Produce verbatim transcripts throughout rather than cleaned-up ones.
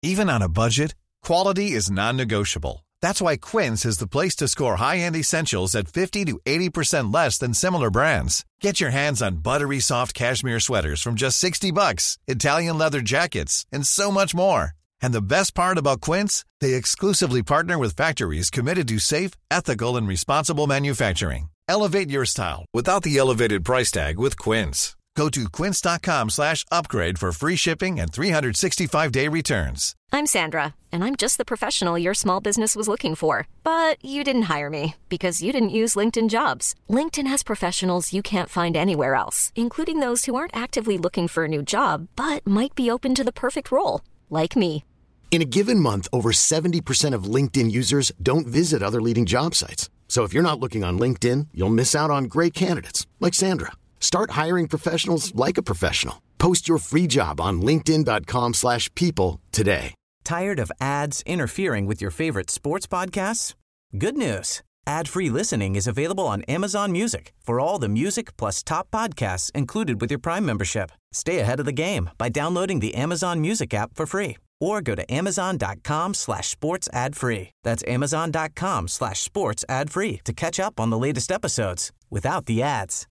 Even on a budget, quality is non-negotiable. That's why Quince is the place to score high-end essentials at fifty to eighty percent less than similar brands. Get your hands on buttery soft cashmere sweaters from just sixty bucks, Italian leather jackets, and so much more. And the best part about Quince, they exclusively partner with factories committed to safe, ethical, and responsible manufacturing. Elevate your style without the elevated price tag with Quince. Go to quince.com slash upgrade for free shipping and three sixty-five day returns. I'm Sandra, and I'm just the professional your small business was looking for. But you didn't hire me because you didn't use LinkedIn Jobs. LinkedIn has professionals you can't find anywhere else, including those who aren't actively looking for a new job, but might be open to the perfect role, like me. In a given month, over seventy percent of LinkedIn users don't visit other leading job sites. So if you're not looking on LinkedIn, you'll miss out on great candidates like Sandra. Start hiring professionals like a professional. Post your free job on linkedin.com slash people today. Tired of ads interfering with your favorite sports podcasts? Good news. Ad-free listening is available on Amazon Music for all the music plus top podcasts included with your Prime membership. Stay ahead of the game by downloading the Amazon Music app for free or go to amazon.com slash sports ad free. That's amazon.com slash sports ad free to catch up on the latest episodes without the ads.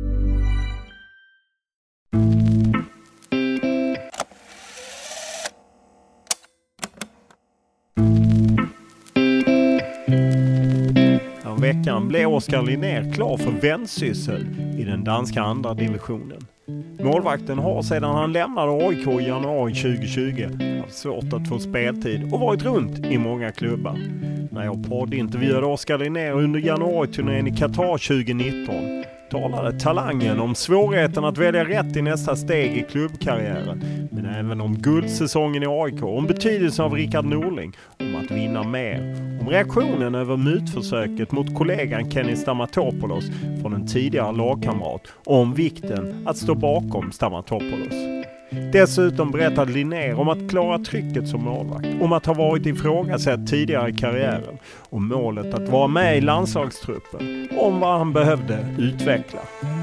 Veckan blev Oskar Linnér klar för Vendsyssel i den danska andra divisionen. Målvakten har sedan han lämnade A I K i januari tjugohundratjugo haft svårt att få speltid och varit runt i många klubbar. När jag poddintervjuade Oskar Linnér under januariturnén i Qatar tjugonitton talade talangen om svårigheten att välja rätt i nästa steg i klubbkarriären, men även om guldsäsongen i A I K, om betydelsen av Rickard Norling, om att vinna mer, om reaktionen över mutförsöket mot kollegan Kenny Stamatopoulos från en tidigare lagkamrat och om vikten att stå bakom Stamatopoulos. Dessutom berättade Linnér om att klara trycket som målvakt, om att ha varit ifrågasatt tidigare i karriären, om målet att vara med i landslagstruppen, om vad han behövde utveckla.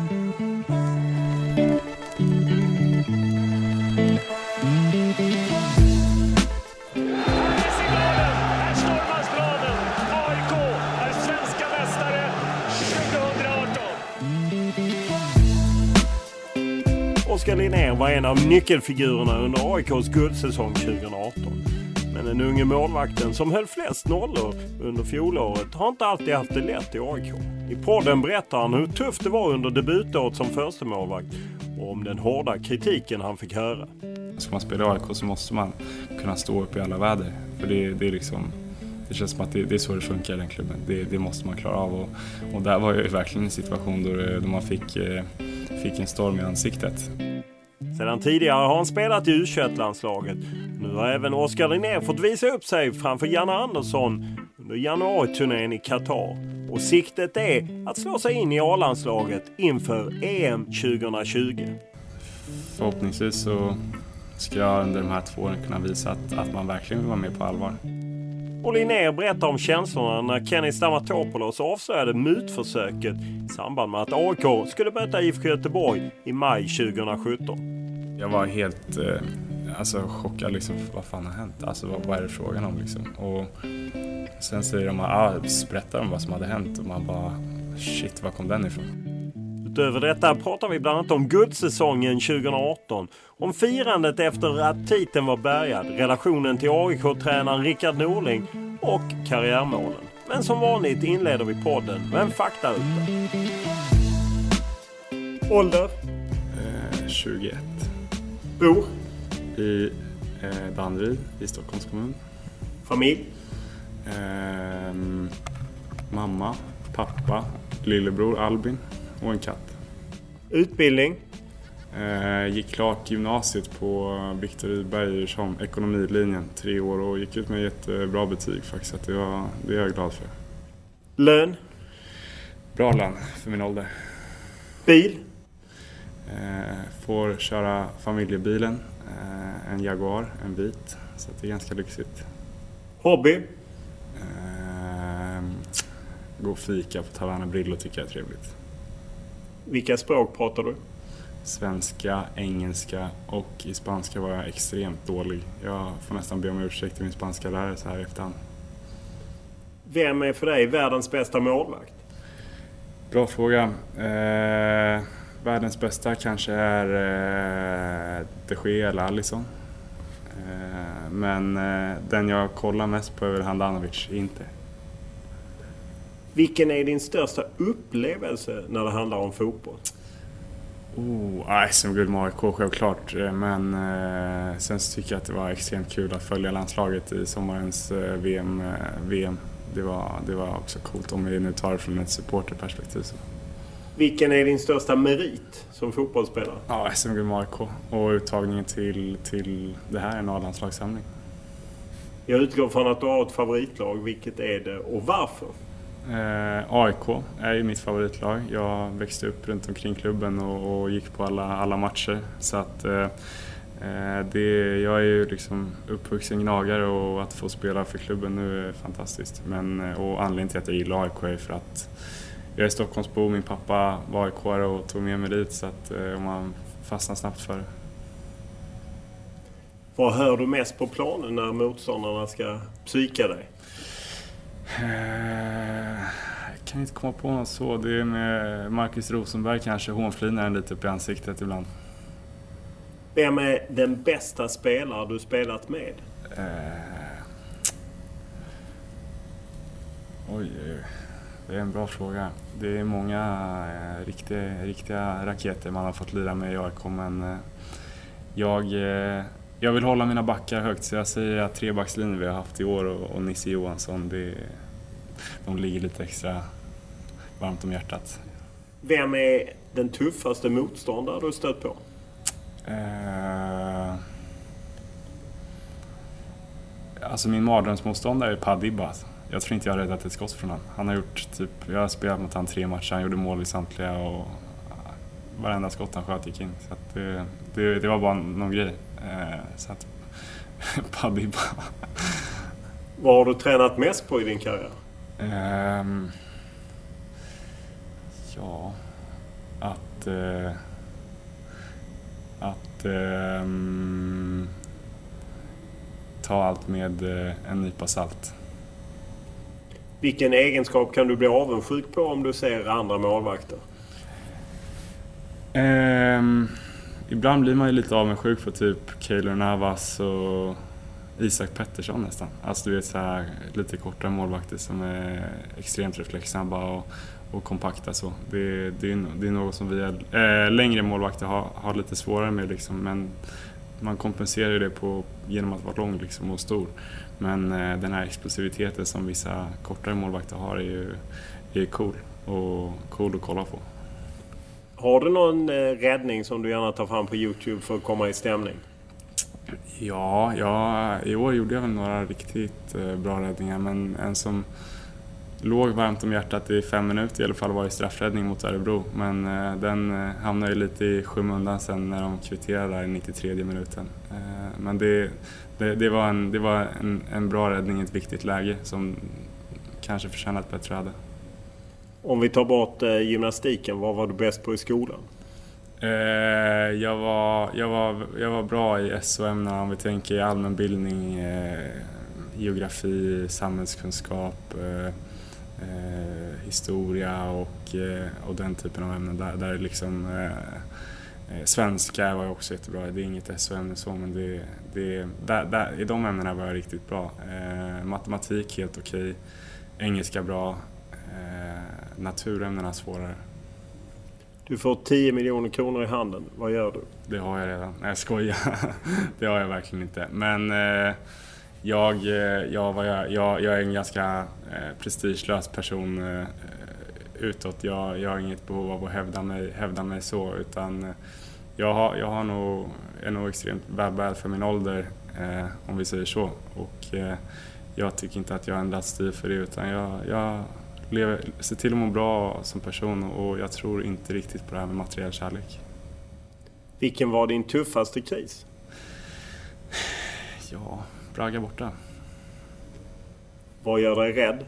Oskar Linnér var en av nyckelfigurerna under A I K:s guldsäsong tjugoarton. Men den unge målvakten som höll flest nollor under fjolåret har inte alltid haft det lätt i A I K. I podden berättar han hur tufft det var under debutåret som första målvakt och om den hårda kritiken han fick höra. Ska man spela A I K så måste man kunna stå upp i alla väder. För det, det är liksom... Det känns som att det, det är så det funkar i den klubben. Det, det måste man klara av. Och, och där var ju verkligen en situation då, det, då man fick, eh, fick en storm i ansiktet. Sedan tidigare har han spelat i U tjugoett-landslaget. Nu har även Oskar Linnér fått visa upp sig framför Janne Andersson under januariturnén i Qatar. Och siktet är att slå sig in i A-landslaget inför E M tjugohundratjugo. Förhoppningsvis så ska jag under de här två åren kunna visa att, att man verkligen vill vara med på allvar. Och Linnér berättar om känslorna när Kenny Stamatopoulos avslöjade mutförsöket i samband med att A I K skulle möta I F K Göteborg i maj tjugosjutton. Jag var helt eh, alltså, chockad liksom, vad fan har hänt? Alltså vad, vad är det frågan om liksom? Och sen säger de ah, berättar om vad som hade hänt och man bara shit, var kom den ifrån? Utöver detta pratar vi bland annat om guldsäsongen tjugoarton, om firandet efter att titeln var bärgad, relationen till A I K-tränaren Rickard Norling och karriärmålen. Men som vanligt inleder vi podden med en faktaruta. Ålder? Eh, tjugoett. Bor? I eh, Danderyd i Stockholms kommun. Familj? Eh, mamma, pappa, lillebror Albin och en katt. Utbildning? Eh, gick klart gymnasiet på Viktor Rydberg som ekonomilinjen tre år och gick ut med ett jättebra betyg faktiskt. Att det, var, det är jag glad för. Lön? Bra lön för min ålder. Bil? Eh, får köra familjebilen. Eh, en Jaguar, en vit. Så det är ganska lyxigt. Hobby? Eh, gå och fika på Taverna Brillo tycker jag är trevligt. Vilka språk pratar du? svenska, engelska och i spanska var jag extremt dålig. Jag får nästan be om ursäkt till min spanska lärare så här efterhand. Vem är för dig världens bästa målvakt? Bra fråga. Eh, världens bästa kanske är eh, De Gea eller Alisson. Eh, men eh, den jag kollar mest på är väl Handanovic, inte. Vilken är din största upplevelse när det handlar om fotboll? Oh, S M-guld med A I K självklart, men eh, sen så tycker jag att det var extremt kul att följa landslaget i sommarens eh, V M. Eh, V M. Det var, det var också coolt om vi nu tar det från ett supporterperspektiv. Så. Vilken är din största merit som fotbollsspelare? Ja, S M-guld med A I K och uttagningen till, till det här är en A-landslagssamling. Jag utgår från att du har ett favoritlag. Vilket är det och varför? Eh, A I K är ju mitt favoritlag. Jag växte upp runt omkring klubben och, och gick på alla, alla matcher. Så att, eh, det, jag är ju liksom uppvuxen gnagare och att få spela för klubben nu är fantastiskt. Men, och anledningen till att jag gillar A I K är för att jag är Stockholmsbo, min pappa var A I K-are och tog med mig dit så att eh, man fastnar snabbt för det. Vad hör du mest på planen när motståndarna ska psyka dig? Jag kan inte komma på något så. Det är med Marcus Rosenberg kanske hånflinaren lite upp i ansiktet ibland. Vem är den bästa spelare du spelat med? Eh... Oj, det är en bra fråga. Det är många eh, riktiga, riktiga raketer man har fått lira med i A I K, men eh, jag... Eh... Jag vill hålla mina backar högt så jag säger att trebackslinjen vi har haft i år och, och Nisse Johansson, det, de ligger lite extra varmt om hjärtat. Vem är den tuffaste motståndare du stött på? Eh, alltså min mardrömsmotståndare är Padibba. Jag tror inte jag har räddat ett skott från honom. Han har gjort typ, jag har spelat mot han tre matcher, han gjorde mål i samtliga och varenda skott han sköt gick in. Så att det, det, det var bara någon grej. Eh, så att Padibba. Vad har du tränat mest på i din karriär? Eh, ja, att eh, att eh, ta allt med eh, en nypa salt. Vilken egenskap kan du bli avundsjuk på om du ser andra målvakter? Eh, ibland blir man ju lite avundsjuk på typ Keylor Navas och Isak Pettersson nästan. Alltså du vet så här lite kortare målvakter som är extremt reflexsnabba och, och kompakta så. Det, det, är, det är något som vi är, äh, längre målvakter har, har lite svårare med liksom, men man kompenserar ju det på, genom att vara lång liksom och stor. Men äh, den här explosiviteten som vissa kortare målvakter har är ju är cool och cool att kolla på. Har du någon eh, räddning som du gärna tar fram på YouTube för att komma i stämning? Ja, ja, i år gjorde jag väl några riktigt eh, bra räddningar, men en som låg varmt om hjärtat i fem minuter i alla fall var ju straffräddning mot Örebro. Men eh, den eh, hamnade ju lite i skymundan sen när de kvitterade där i nittiotredje minuten. Eh, men det, det, det var, en, det var en, en bra räddning i ett viktigt läge som kanske förtjänat ett bättre öde. Om vi tar bort eh, gymnastiken, vad var du bäst på i skolan? Eh, jag, var, jag, var, jag var bra i S O-ämnen om vi tänker i allmänbildning, eh, geografi, samhällskunskap, eh, eh, historia och, eh, och den typen av ämnen. Där, där liksom, eh, svenska var jag också jättebra. Det är inget S O-ämne så, men det, det, där, där, i de ämnena var jag riktigt bra. Eh, matematik helt okej, engelska bra. Naturämnena svårare. Du får tio miljoner kronor i handen. Vad gör du? Det har jag redan. Nej, jag skojar. Det har jag verkligen inte. Men eh, jag, jag, vad jag, jag, jag är en ganska eh, prestigelös person eh, utåt. Jag, jag har inget behov av att hävda mig, hävda mig så. Utan eh, jag, har, jag har nog, är nog extremt välbärgad för min ålder. Eh, om vi säger så. Och eh, jag tycker inte att jag har ändrat stil för det. Utan jag... jag lever, ser till att må bra som person och jag tror inte riktigt på det här med materiell kärlek. Vilken var din tuffaste kris? Ja, Braga borta. Vad gör dig rädd?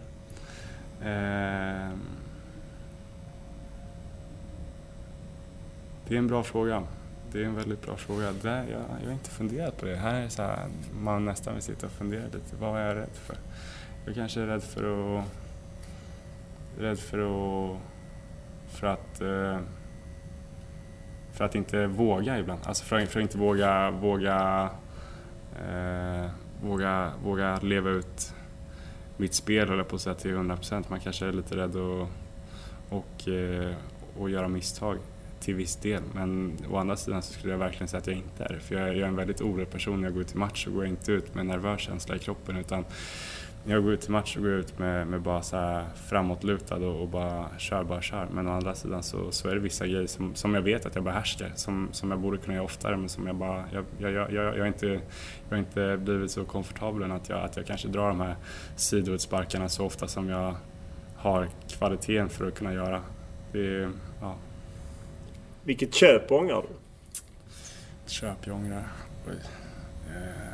Eh, det är en bra fråga. det är en väldigt bra fråga. Det, jag, jag har inte funderat på det. Här är så här, man nästan vill sitta och fundera lite. Vad är jag rädd för? Jag kanske är rädd för att... Rädd för att... För att... Eh, för att inte våga ibland. Alltså för, för att inte våga... Våga... Eh, våga, våga leva ut mitt spel, eller på att säga till hundra procent. Man kanske är lite rädd att och, eh, och göra misstag till viss del. Men å andra sidan så skulle jag verkligen säga att jag inte är det. För jag, jag är en väldigt orolig person. När jag går ut i match så går jag inte ut med nervös känsla i kroppen. Utan när jag går ut i match så går jag ut med, med bara så här framåtlutad och, och bara kör, bara kör. Men å andra sidan så, så är det vissa grejer som, som jag vet att jag behärskar. Som, som jag borde kunna göra oftare, men som jag bara... Jag, jag, jag, jag, jag, har, inte, jag har inte blivit så komfortabel än att jag, att jag kanske drar de här sidoutsparkarna så ofta som jag har kvaliteten för att kunna göra. Det, ja. Vilket köp ångrar du? Köp jag ångrar? Oj. Eh,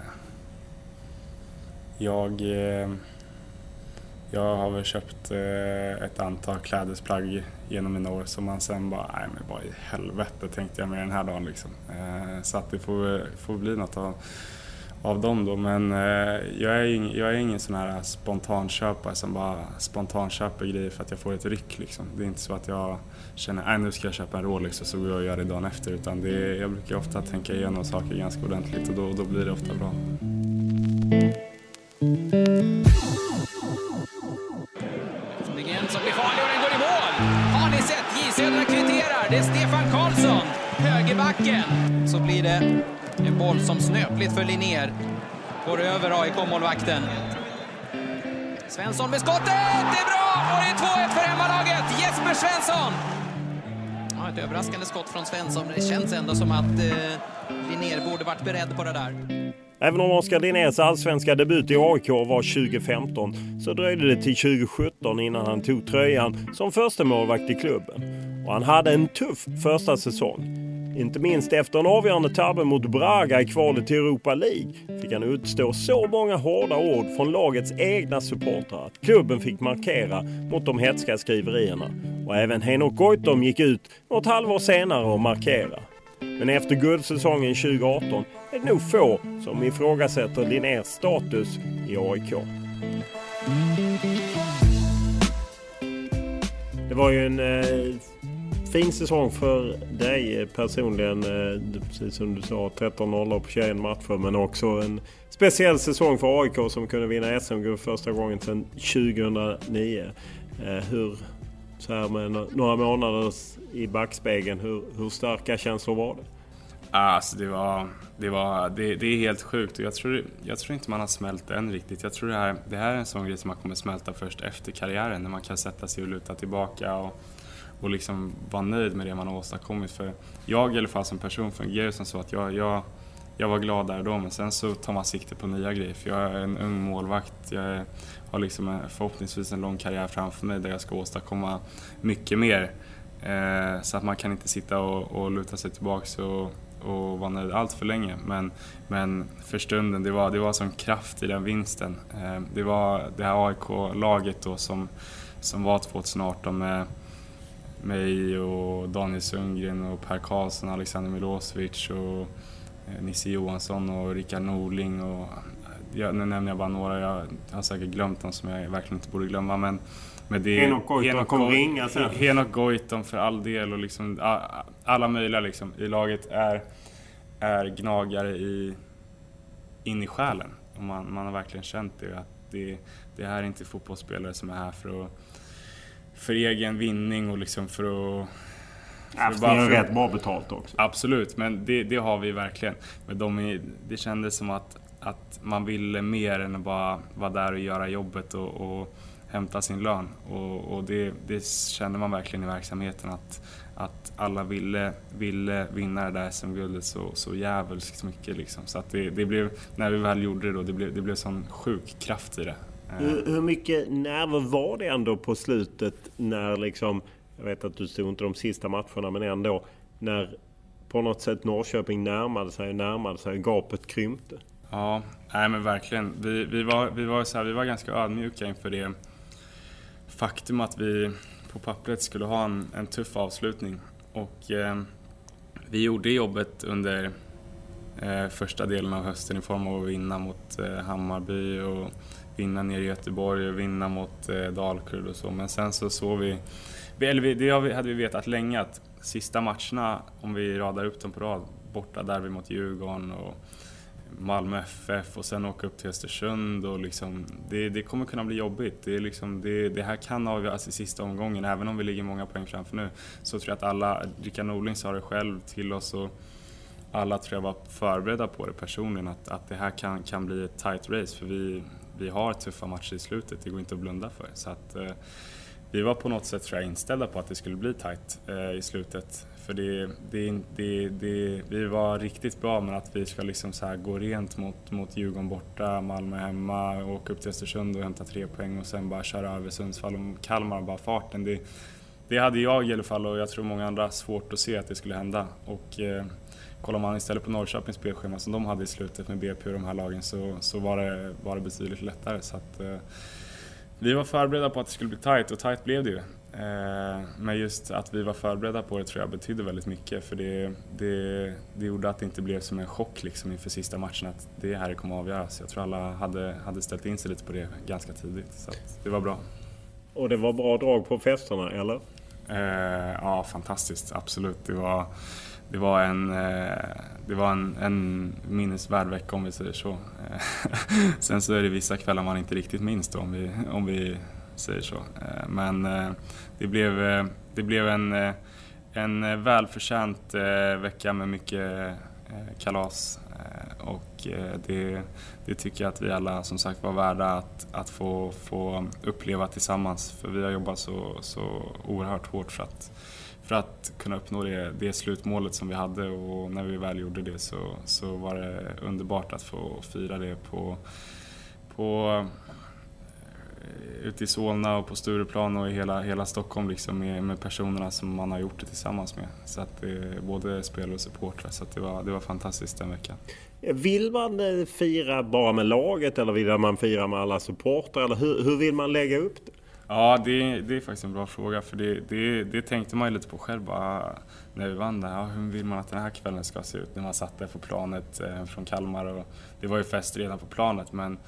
jag, eh, jag har väl köpt eh, ett antal klädesplagg genom mina år som man sen bara, nej men vad i helvete tänkte jag med den här dagen liksom. Eh, så att det får, får bli något av av dem då, men eh, jag, är ing, jag är ingen sån här spontanköpare som bara spontanköper grejer för att jag får ett ryck liksom. Det är inte så att jag känner, nej nu ska jag köpa en Rolex och så går jag och gör det dagen efter, utan det är, jag brukar ofta tänka igenom saker ganska ordentligt och då, då blir det ofta bra. Öppningen som blir farlig och den går i mål. Har ni sett? J Södra kvitterar. Det är Stefan Karlsson. Högerbacken. Så blir det en boll som snöpligt för Linnér. Går över A I K-målvakten. Svensson med skottet! Det är bra! Och det är två ett för hemmalaget. Jesper Svensson! Ja, ett överraskande skott från Svensson. Men det känns ändå som att eh, Linnér borde varit beredd på det där. Även om Oskar Linnérs allsvenska debut i A I K var tjugo femton så dröjde det till tjugo sjutton innan han tog tröjan som första målvakt i klubben. Och han hade en tuff första säsong. Inte minst efter en avgörande tabbe mot Braga i kvalet till Europa League fick han utstå så många hårda ord från lagets egna supportrar att klubben fick markera mot de hätska skriverierna. Och även Henok Goitom gick ut något halvår senare och markera. Men efter guldsäsongen tjugo arton är det nog få som ifrågasätter Linnérs status i A I K. Det var ju en eh, fin säsong för dig personligen, eh, precis som du sa, tretton noll på tjugoett matcher, men också en speciell säsong för A I K som kunde vinna S M-guld första gången sedan tjugohundranio. Eh, hur, så här med några månader i backspegeln, hur, hur starka känslor var det? Alltså det var, det var, det, det är helt sjukt och jag tror, jag tror inte man har smält än riktigt. Jag tror det här, det här är en sån grej som man kommer smälta först efter karriären, när man kan sätta sig och luta tillbaka och, och liksom vara nöjd med det man har åstadkommit. För jag i alla fall som person fungerar som så att jag, jag, jag var glad där då, men sen så tar man sikte på nya grejer. För jag är en ung målvakt, jag har liksom förhoppningsvis en lång karriär framför mig där jag ska åstadkomma mycket mer. Eh, så att man kan inte sitta och, och luta sig tillbaka och och var nöjd allt för länge, men, men för stunden det var, det var sån kraft i den vinsten. Eh, det var det här A I K-laget då som, som var tjugoarton med mig och Daniel Sundgren och Per Karlsson, Alexander Milosevic och eh, Nisse Johansson och Rickard Norling och ja, nu nämner jag bara några, jag har säkert glömt dem som jag verkligen inte borde glömma, men med det Henok Goitom kommer ringa sen. Henok Goitom för all del och liksom alla möjliga liksom i laget är är gnagare i in i själen och man man har verkligen känt det att det det här är inte fotbollsspelare som är här för att för egen vinning och liksom för att för ja, bara för rätt bra betalt också. Absolut, men det det har vi verkligen. Men de är, det kändes som att att man ville mer än att bara vara där och göra jobbet och, och hämta sin lön och, och det, det kände man verkligen i verksamheten att, att alla ville, ville vinna det där S M-guldet så, så jävligt mycket liksom. Så att det, det blev, när vi väl gjorde det då, det blev, det blev sån sjuk kraft i det. Hur, hur mycket nerver var det ändå på slutet när liksom, jag vet att du stod inte de sista matcherna, men ändå när på något sätt Norrköping närmade sig närmade sig, gapet krympte? Ja, nej men verkligen. Vi, vi, var, vi, var så här, vi var ganska ödmjuka inför det faktum att vi på pappret skulle ha en, en tuff avslutning. Och eh, vi gjorde jobbet under eh, första delen av hösten i form av att vinna mot eh, Hammarby och vinna ner i Göteborg och vinna mot eh, Dalkurd och så. Men sen så såg vi, eller vi, det hade vi vetat länge, att sista matcherna, om vi radar upp dem på rad, borta där vi mot Djurgården och Malmö F F och sen åka upp till Östersund och liksom, det, det kommer kunna bli jobbigt. Det, är liksom, det, det här kan avgöras i sista omgången, även om vi ligger många poäng framför nu. Så tror jag att alla, Rickard Norling sa det själv till oss och alla tror jag var förberedda på det personligen, att, att det här kan, kan bli ett tight race, för vi, vi har tuffa matcher i slutet, det går inte att blunda för. Så att eh, vi var på något sätt tror jag inställda på att det skulle bli tight eh, i slutet. För det, det, det, det, vi var riktigt bra, men att vi ska liksom så här gå rent mot, mot Djurgården borta, Malmö hemma, åka upp till Östersund och hämta tre poäng och sen bara köra över Sundsvall och Kalmar, bara farten. Det, det hade jag i alla fall, och jag tror många andra svårt att se att det skulle hända. Och eh, kollar man istället på Norrköpings spelschema som de hade i slutet med B P och de här lagen, så, så var, det, var det betydligt lättare. Så att, eh, vi var förberedda på att det skulle bli tight, och tight blev det ju. Eh, men just att vi var förberedda på det tror jag betydde väldigt mycket, för det, det, det gjorde att det inte blev som en chock liksom inför sista matchen, att det här kommer att avgöras. Jag tror alla hade, hade ställt in sig lite på det ganska tidigt, så att det var bra. Och det var bra drag på festerna, eller? Eh, ja, fantastiskt, absolut. Det var, det var en, eh, det var en, en minnesvärd vecka, om vi säger så. Sen så är det vissa kvällar man inte riktigt minns då, om vi, om vi säger så. Men det blev, det blev en, en välförtjänt vecka med mycket kalas, och det, det tycker jag att vi alla som sagt var värda att, att få, få uppleva tillsammans, för vi har jobbat så, så oerhört hårt för att, för att kunna uppnå det, det slutmålet som vi hade, och när vi väl gjorde det så, så var det underbart att få fira det på, på ute i Solna och på Stureplan och i hela, hela Stockholm liksom, med, med personerna som man har gjort det tillsammans med. Så att det, både spelare och supportrar, så att det var, det var fantastiskt den veckan. Vill man fira bara med laget, eller vill man fira med alla supportrar, eller hur, hur vill man lägga upp det? Ja, det, det är faktiskt en bra fråga, för det, det, det tänkte man ju lite på själv bara, när vi vann där. Ja, hur vill man att den här kvällen ska se ut när man satt där på planet eh, från Kalmar, och det var ju fest redan på planet, men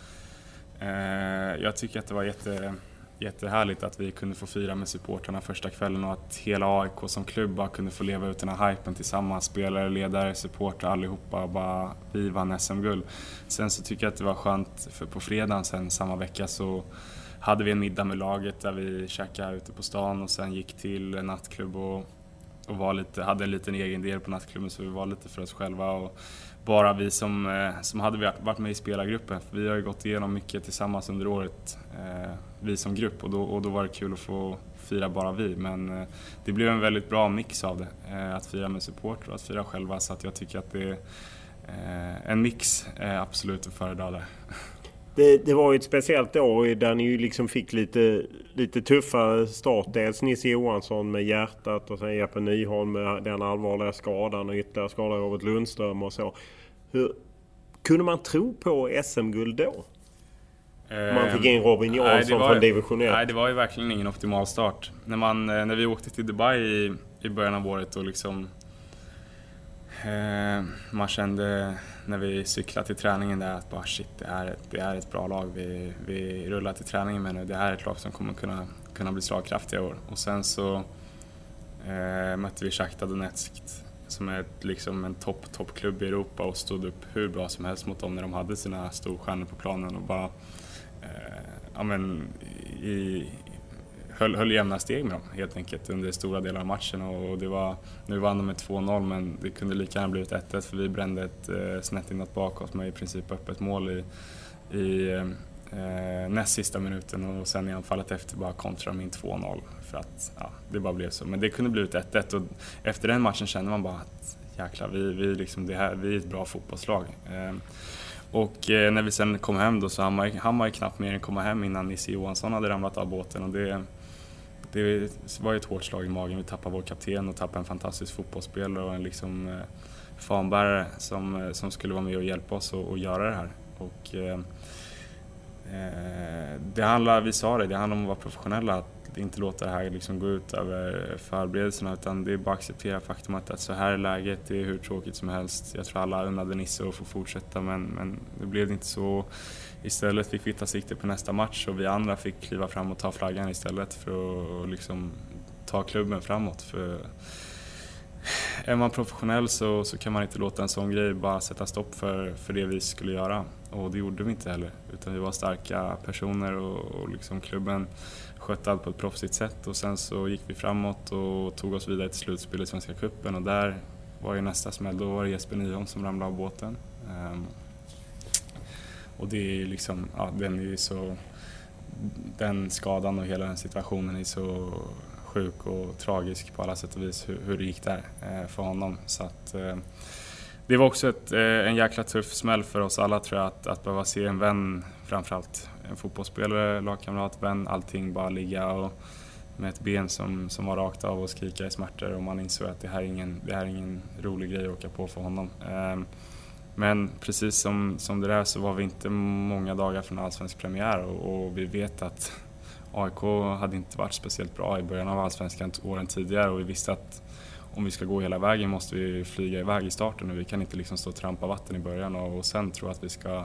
eh, jag tycker att det var jätte, jättehärligt att vi kunde få fira med supporterna första kvällen, och att hela A I K som klubb bara kunde få leva ut den här hypen tillsammans, spelare, ledare, supportrar, allihopa, och bara vi vann S M-guld. Sen så tycker jag att det var skönt, för på fredagen sen samma vecka så hade vi en middag med laget där vi käkade ute på stan och sen gick till en nattklubb och, och var lite, hade en liten egen del på nattklubben, så vi var lite för oss själva, och bara vi som, som hade varit med i spelargruppen. För vi har ju gått igenom mycket tillsammans under året, eh, vi som grupp, och då, och då var det kul att få fira bara vi. Men eh, det blev en väldigt bra mix av det, eh, att fira med support och att fira själva, så att jag tycker att det är eh, en mix eh, absolut att föredra där. Det, det var ju ett speciellt år där ni ju liksom fick lite, lite tuffare start. Dels Nisse Johansson med hjärtat, och sen Jeppe Nyholm med den allvarliga skadan, och ytterligare skadad Robert Lundström och så. Hur, kunde man tro på S M-guld då? Eh, man fick in Robin Jansson från division ett. Nej, det var ju verkligen ingen optimal start. När, man, när vi åkte till Dubai i, i början av året, och liksom Eh, man kände när vi cyklade till träningen där att bara shit, det är, det är ett bra lag vi, vi rullar till träningen med nu. Det här är ett lag som kommer kunna, kunna bli slagkraftiga i år. Och sen så eh, mötte vi Shakhtar Donetsk som är ett, liksom en topp, toppklubb i Europa, och stod upp hur bra som helst mot dem när de hade sina storstjärnor på planen, och bara eh, ja, men, i, Höll, höll jämna steg med dem helt enkelt under stora delar av matchen, och det var, nu vann de med två noll, men det kunde lika gärna blivit ett ett, för vi brände ett eh, snett inåt bakåt med i princip öppet mål i, i eh, näst sista minuten, och sen i anfallet efter bara kontra de in två noll, för att ja, det bara blev så. Men det kunde blivit ett ett, och efter den matchen kände man bara att jäklar, vi, vi, liksom, det här, vi är ett bra fotbollslag. Eh, och eh, när vi sen kom hem då, så hann man, hann man ju knappt mer än komma hem innan Nisse Johansson hade ramlat av båten, och det Det var ju ett hårt slag i magen. Vi tappade vår kapten och tappade en fantastisk fotbollsspelare och en liksom eh, fanbärare som, som skulle vara med och hjälpa oss och, och göra det här. Och, eh, det handlar, vi sa det, det handlar om att vara professionella. Att inte låta det här liksom gå ut över förberedelserna, utan det är bara att acceptera faktumet att så här är läget, det är hur tråkigt som helst. Jag tror alla unnade Nisse att få fortsätta, men, men det blev inte så. Istället fick vi ta sikte på nästa match och vi andra fick kliva fram och ta flaggan istället för att liksom ta klubben framåt. För är man professionell så, så kan man inte låta en sån grej bara sätta stopp för, för det vi skulle göra. Och det gjorde vi inte heller, utan vi var starka personer och, och liksom klubben skötte allt på ett proffsigt sätt. Och sen så gick vi framåt och tog oss vidare till slutspel i Svenska cupen, och där var ju nästa smäll, då var det Jesper Nyholm som ramlade av båten. Um, och det är liksom, ja, den är ju så, den skadan och hela den situationen är så sjuk och tragisk på alla sätt och vis hur, hur det gick där eh, för honom. Så att eh, det var också ett, eh, en jäkla tuff smäll för oss alla, tror jag, att, att behöva se en vän, framförallt en fotbollsspelare, lagkamrat, vän, allting bara ligga och med ett ben som, som var rakt av och skrika i smärtor, och man insåg att det här är ingen, det här är ingen rolig grej att åka på för honom. Eh, men precis som, som det där så var vi inte många dagar från allsvensk premiär, och, och vi vet att A I K hade inte varit speciellt bra i början av allsvenskan åren tidigare, och vi visste att om vi ska gå hela vägen måste vi flyga iväg i starten, och vi kan inte liksom stå och trampa vatten i början och, och sen tro att vi ska,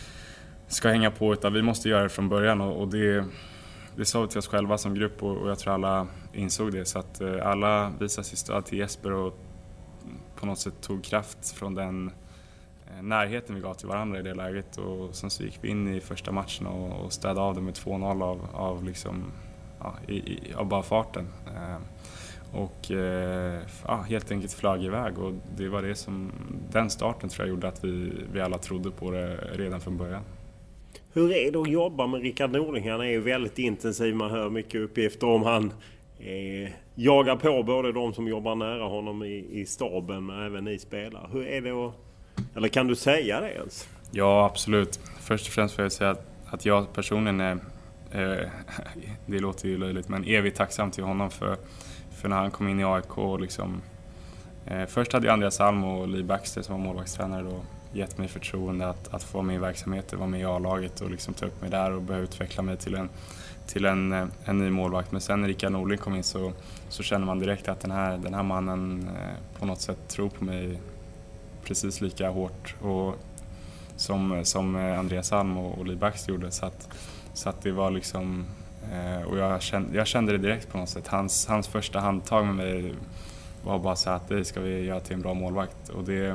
ska hänga på, utan vi måste göra det från början, och, och det, det sa vi till oss själva som grupp, och, och jag tror alla insåg det, så att eh, alla visade sitt stöd till Jesper och på något sätt tog kraft från den närheten vi gav till varandra i det läget, och sen så gick vi in i första matchen och, och städade av det med två noll av, av, liksom, ja, i, i, av bara farten. Eh, och eh, ja, helt enkelt flög iväg, och det var det som, den starten tror jag gjorde att vi, vi alla trodde på det redan från början. Hur är det att jobba med Rickard Norling? Han är ju väldigt intensiv, man hör mycket uppgifter om han eh, jagar på både de som jobbar nära honom i, i staben, men även ni spelare. Hur är det att, eller kan du säga det ens? Ja, absolut. Först och främst får jag säga att, att jag personligen är, eh, det låter ju löjligt, men evigt tacksam till honom för, för när han kom in i A I K. Liksom, eh, först hade jag Andreas Alm och Lee Baxter som var målvaktstränare då gett mig förtroende att, att få med i verksamheten, vara med i A-laget och liksom ta upp mig där och börja utveckla mig till en, till en, en ny målvakt. Men sen när Rickard Norling kom in så, så känner man direkt att den här, den här mannen eh, på något sätt tror på mig precis lika hårt och som, som Andreas Alm och, och Lee Baxter gjorde. Så att, så att det var liksom, eh, och jag kände, jag kände det direkt på något sätt. Hans, hans första handtag med mig var bara så att det ska vi göra till en bra målvakt. Och det,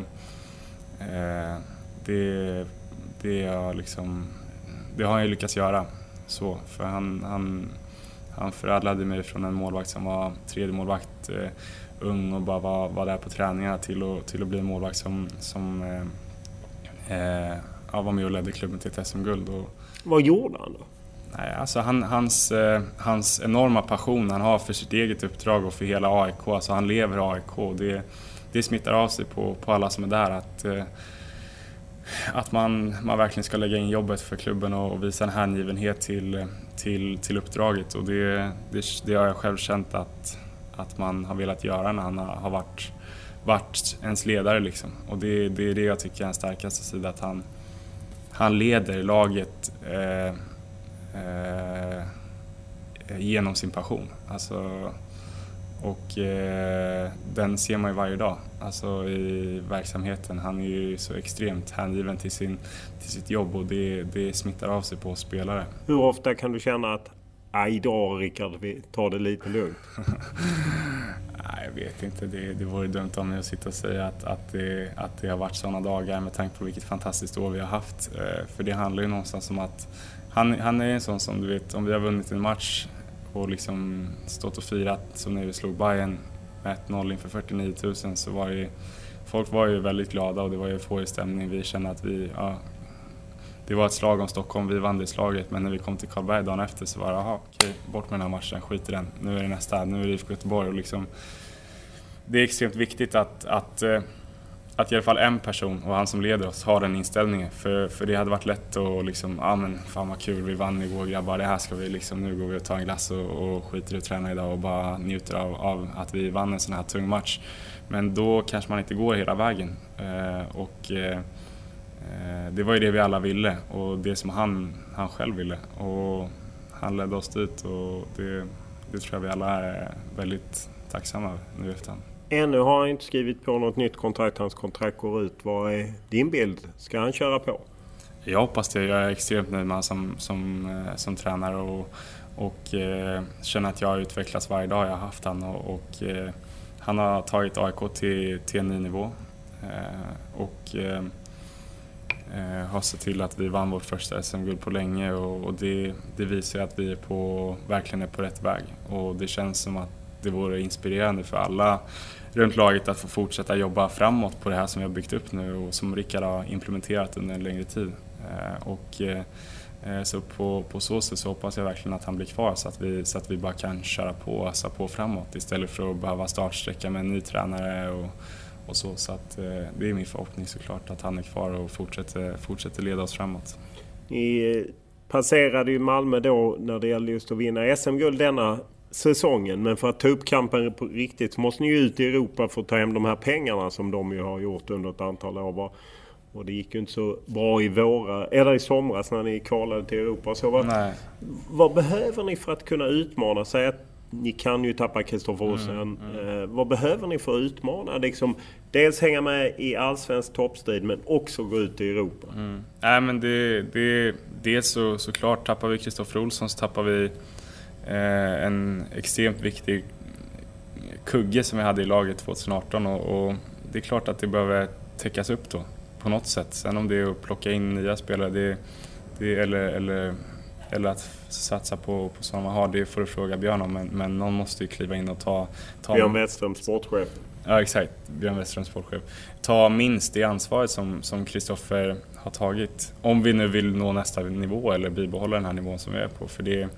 eh, det, det, jag liksom, det har jag lyckats göra. Så, för han, han, han förädlade mig från en målvakt som var tredje målvakt, eh, ung och bara var, var där på träningarna till, och, till att bli en målvakt som, som eh, eh, var med och ledde klubben till ett S M-guld. Och, vad gjorde han då? Nej, alltså han, hans, eh, hans enorma passion han har för sitt eget uppdrag och för hela A I K. Alltså han lever A I K. Det, det smittar av sig på, på alla som är där. Att, eh, att man, man verkligen ska lägga in jobbet för klubben och, och visa en hängivenhet till, till, till uppdraget. Och det, det, det har jag själv känt att, att man har velat göra när han har varit, varit ens ledare. Liksom. Och det, det är det jag tycker är den starkaste sidan. Att han, han leder laget eh, eh, genom sin passion. Alltså, och eh, den ser man ju varje dag alltså i verksamheten. Han är ju så extremt hängiven till, sin, till sitt jobb och det, det smittar av sig på spelare. Hur ofta kan du känna att aj då Rickard, vi tar det lite lugnt? Nej, jag vet inte. Det, det vore dumt om jag att sitta och säga att, att, det, att det har varit sådana dagar med tanke på vilket fantastiskt år vi har haft. För det handlar ju någonstans om att han, han är en sån som du vet, om vi har vunnit en match och liksom stått och firat som när vi slog Bayern med ett noll inför fyrtionio tusen så var det, folk var ju väldigt glada och det var ju få i stämning. Vi kände att vi, ja, det var ett slag om Stockholm, vi vann det slaget, men när vi kom till Karlberg dagen efter så var det, aha, okej, bort med den här matchen, skit i den, nu är det nästa, nu är det I F K Göteborg och liksom, det är extremt viktigt att, att, att i alla fall en person och han som leder oss har den inställningen, för, för det hade varit lätt att liksom, ja men fan vad kul, vi vann igår grabbar, det här ska vi liksom, nu går vi och tar en glass och, och skiter i att träna idag och bara njuter av, av att vi vann en sån här tung match. Men då kanske man inte går hela vägen eh, och eh, det var ju det vi alla ville och det som han, han själv ville och han ledde oss dit och det, det tror jag vi alla är väldigt tacksamma nu efter. Ännu har han inte skrivit på något nytt kontrakt. Hans kontrakt går ut. Vad är din bild? Ska han köra på? Jag hoppas det. Jag är extremt nöjd med som, som, som tränare och, och eh, känner att jag har utvecklats varje dag jag har haft han. Och, och eh, han har tagit A I K till, till en ny nivå eh, och eh, har sett till att vi vann vårt första S M-guld på länge och, och det, det visar att vi är på, verkligen är på rätt väg. Och det känns som att det vore inspirerande för alla runt laget att få fortsätta jobba framåt på det här som vi har byggt upp nu och som Rickard har implementerat under en längre tid. Eh, och eh, så på, på så sätt så hoppas jag verkligen att han blir kvar så att vi, så att vi bara kan köra på och ösa på framåt istället för att behöva startsträcka med en ny tränare och, och så. Så att eh, det är min förhoppning såklart att han är kvar och fortsätter, fortsätter leda oss framåt. Ni passerade ju Malmö då när det gällde just att vinna S M-guld denna säsongen, men för att ta upp kampen på riktigt så måste ni ju ut i Europa för att ta hem de här pengarna som de ju har gjort under ett antal år. Och det gick ju inte så bra i våra, eller i somras när ni kvalade till Europa. Så vad, Nej. vad behöver ni för att kunna utmana? Säg att ni kan ju tappa Kristoffer Olsen. Mm, mm. Eh, vad behöver ni för att utmana? Liksom, dels hänga med i allsvensk toppstrid men också gå ut i Europa. Mm. Nej, men det, det, dels så, såklart tappar vi Kristoffer Olsson så tappar vi eh, en extremt viktig kugge som vi hade i laget tjugoarton och, och det är klart att det behöver täckas upp då på något sätt. Sen om det är att plocka in nya spelare det, det, eller, eller, eller att satsa på, på sådana man har, det får du fråga Björn om. Men, men någon måste ju kliva in och ta... ta Björn Westström, sportchef. Ja, exakt. Björn Westström, sportchef. Ta minst det ansvaret som, som Kristoffer har tagit. Om vi nu vill nå nästa nivå eller bibehålla den här nivån som vi är på. För det,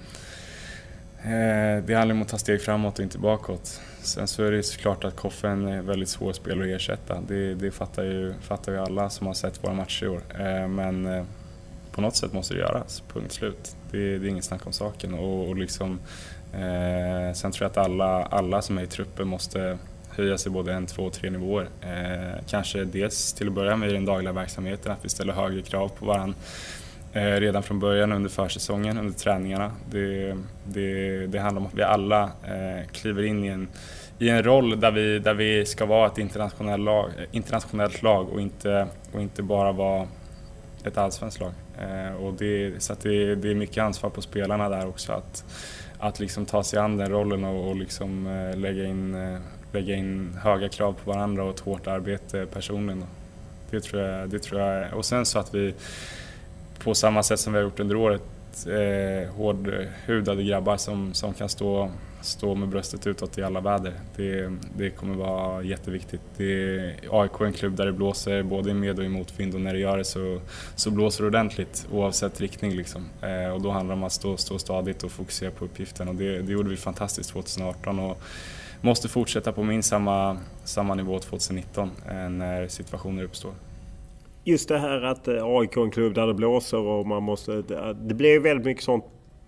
eh, det handlar om att ta steg framåt och inte bakåt. Sen så är det såklart att Koffen är väldigt svår spel att ersätta. Det, det fattar, ju, fattar ju alla som har sett våra matcher i år. Eh, men eh, på något sätt måste det göras, punkt slut. Det, det är inget snack om saken. Och, och liksom, eh, sen tror jag att alla, alla som är i truppen måste höja sig både en, två, tre nivåer. Eh, kanske dels till att börja med i den dagliga verksamheten, att vi ställer högre krav på varandra. Eh, redan från början under försäsongen, under träningarna. Det, det, det handlar om att vi alla eh, kliver in i en, i en roll där vi, där vi ska vara ett internationellt lag, internationellt lag och, inte, och inte bara vara ett allsvenskt lag. Eh, och det, så att det, det är mycket ansvar på spelarna där också att, att liksom ta sig an den rollen och, och liksom, eh, lägga, in, eh, lägga in höga krav på varandra och ett hårt arbete personligen. Det tror jag, det tror jag. Och sen så att vi på samma sätt som vi har gjort under året eh, hårdhudade grabbar som, som kan stå, stå med bröstet utåt i alla väder. Det, det kommer vara jätteviktigt. Det är A I K en klubb där det blåser både i med- och i motvind och när det gör det så, så blåser det ordentligt oavsett riktning. Liksom. Eh, och då handlar det om att stå, stå stadigt och fokusera på uppgiften och det, det gjorde vi fantastiskt tjugoarton och måste fortsätta på minst samma, samma nivå tjugonitton eh, när situationer uppstår. Just det här att A I K är en klubb där det blåser och man måste... Det blir väldigt mycket sånt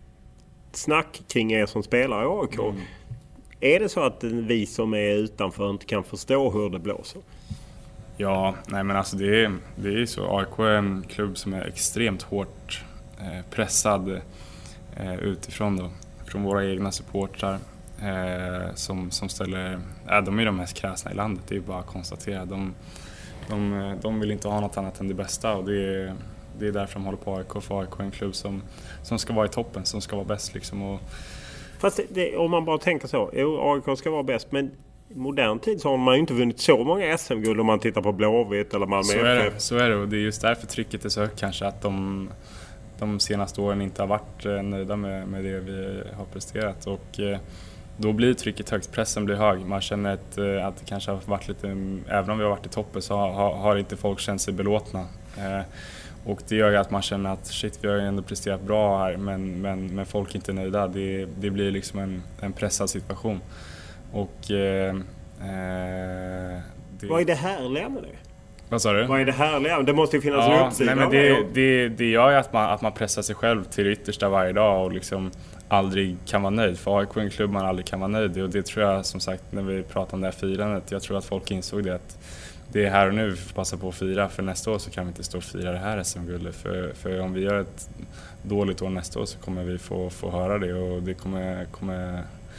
snack kring er som spelar i A I K. Mm. Är det så att vi som är utanför inte kan förstå hur det blåser? Ja, nej men alltså det är, det är så. A I K är en klubb som är extremt hårt eh, pressad eh, utifrån då. Från våra egna supportrar eh, som, som ställer... Äh, de är de mest kräsna i landet, det är bara att konstatera. De... De, de vill inte ha något annat än det bästa och det är, det är därför de håller på A I K. För A I K är en klubb som, som ska vara i toppen, som ska vara bäst. Liksom och... Fast det, om man bara tänker så, jo, A I K ska vara bäst, men i modern tid så har man ju inte vunnit så många S M-guld om man tittar på Blåvitt eller Malmö så är, det, så är det och det är just därför trycket är så högt kanske att de, de senaste åren inte har varit nöjda med, med det vi har presterat. Och, då blir trycket högt, pressen blir hög. Man känner att, att det kanske har varit lite, även om vi har varit i toppen så har, har inte folk känt sig belåtna. Eh, och det gör ju att man känner att shit, vi har ju ändå presterat bra här men, men, men folk är inte nöjda. Det, det blir liksom en, en pressad situation. Och, eh, det... Vad är det härliga med det? Vad sa du? Vad är det härliga? Det måste ju finnas ja, en uppsida. Nej, men det, det, det gör ju att man, att man pressar sig själv till det yttersta varje dag och liksom aldrig kan vara nöjd. För A I K är en klubb man aldrig kan vara nöjd i och det tror jag som sagt när vi pratar om det här firandet. Jag tror att folk insåg det att det är här och nu vi får passa på att fira för nästa år så kan vi inte stå och fira det här S M-guldet. För, för om vi gör ett dåligt år nästa år så kommer vi få, få höra det och det kommer, kommer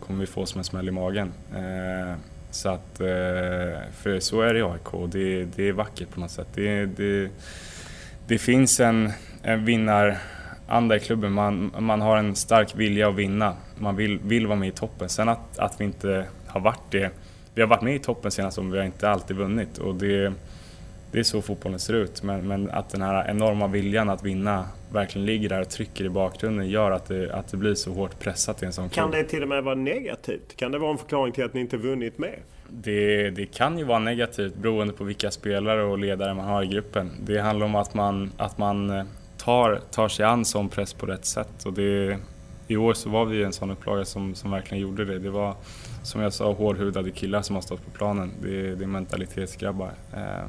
kommer vi få som en smäll i magen. Eh, så att, eh, för så är det i A I K, det, det är vackert på något sätt. Det, det, det finns en, en vinnaranda i klubben, man, man har en stark vilja att vinna, man vill, vill vara med i toppen. Sen att, att vi inte har varit det, vi har varit med i toppen senast som vi har inte alltid vunnit, och det, det är så fotbollen ser ut. Men, men att den här enorma viljan att vinna verkligen ligger där och trycker i bakgrunden gör att det, att det blir så hårt pressat i en sån klubb. Kan det till och med vara negativt? Kan det vara en förklaring till att ni inte vunnit med? Det, det kan ju vara negativt beroende på vilka spelare och ledare man har i gruppen. Det handlar om att man, att man tar, tar sig an som press på rätt sätt. Och det, i år så var vi en sån upplaga som, som verkligen gjorde det. Det var, som jag sa, hårdhudade killar som har stått på planen. Det, det är mentalitetsgrabbar. Eh,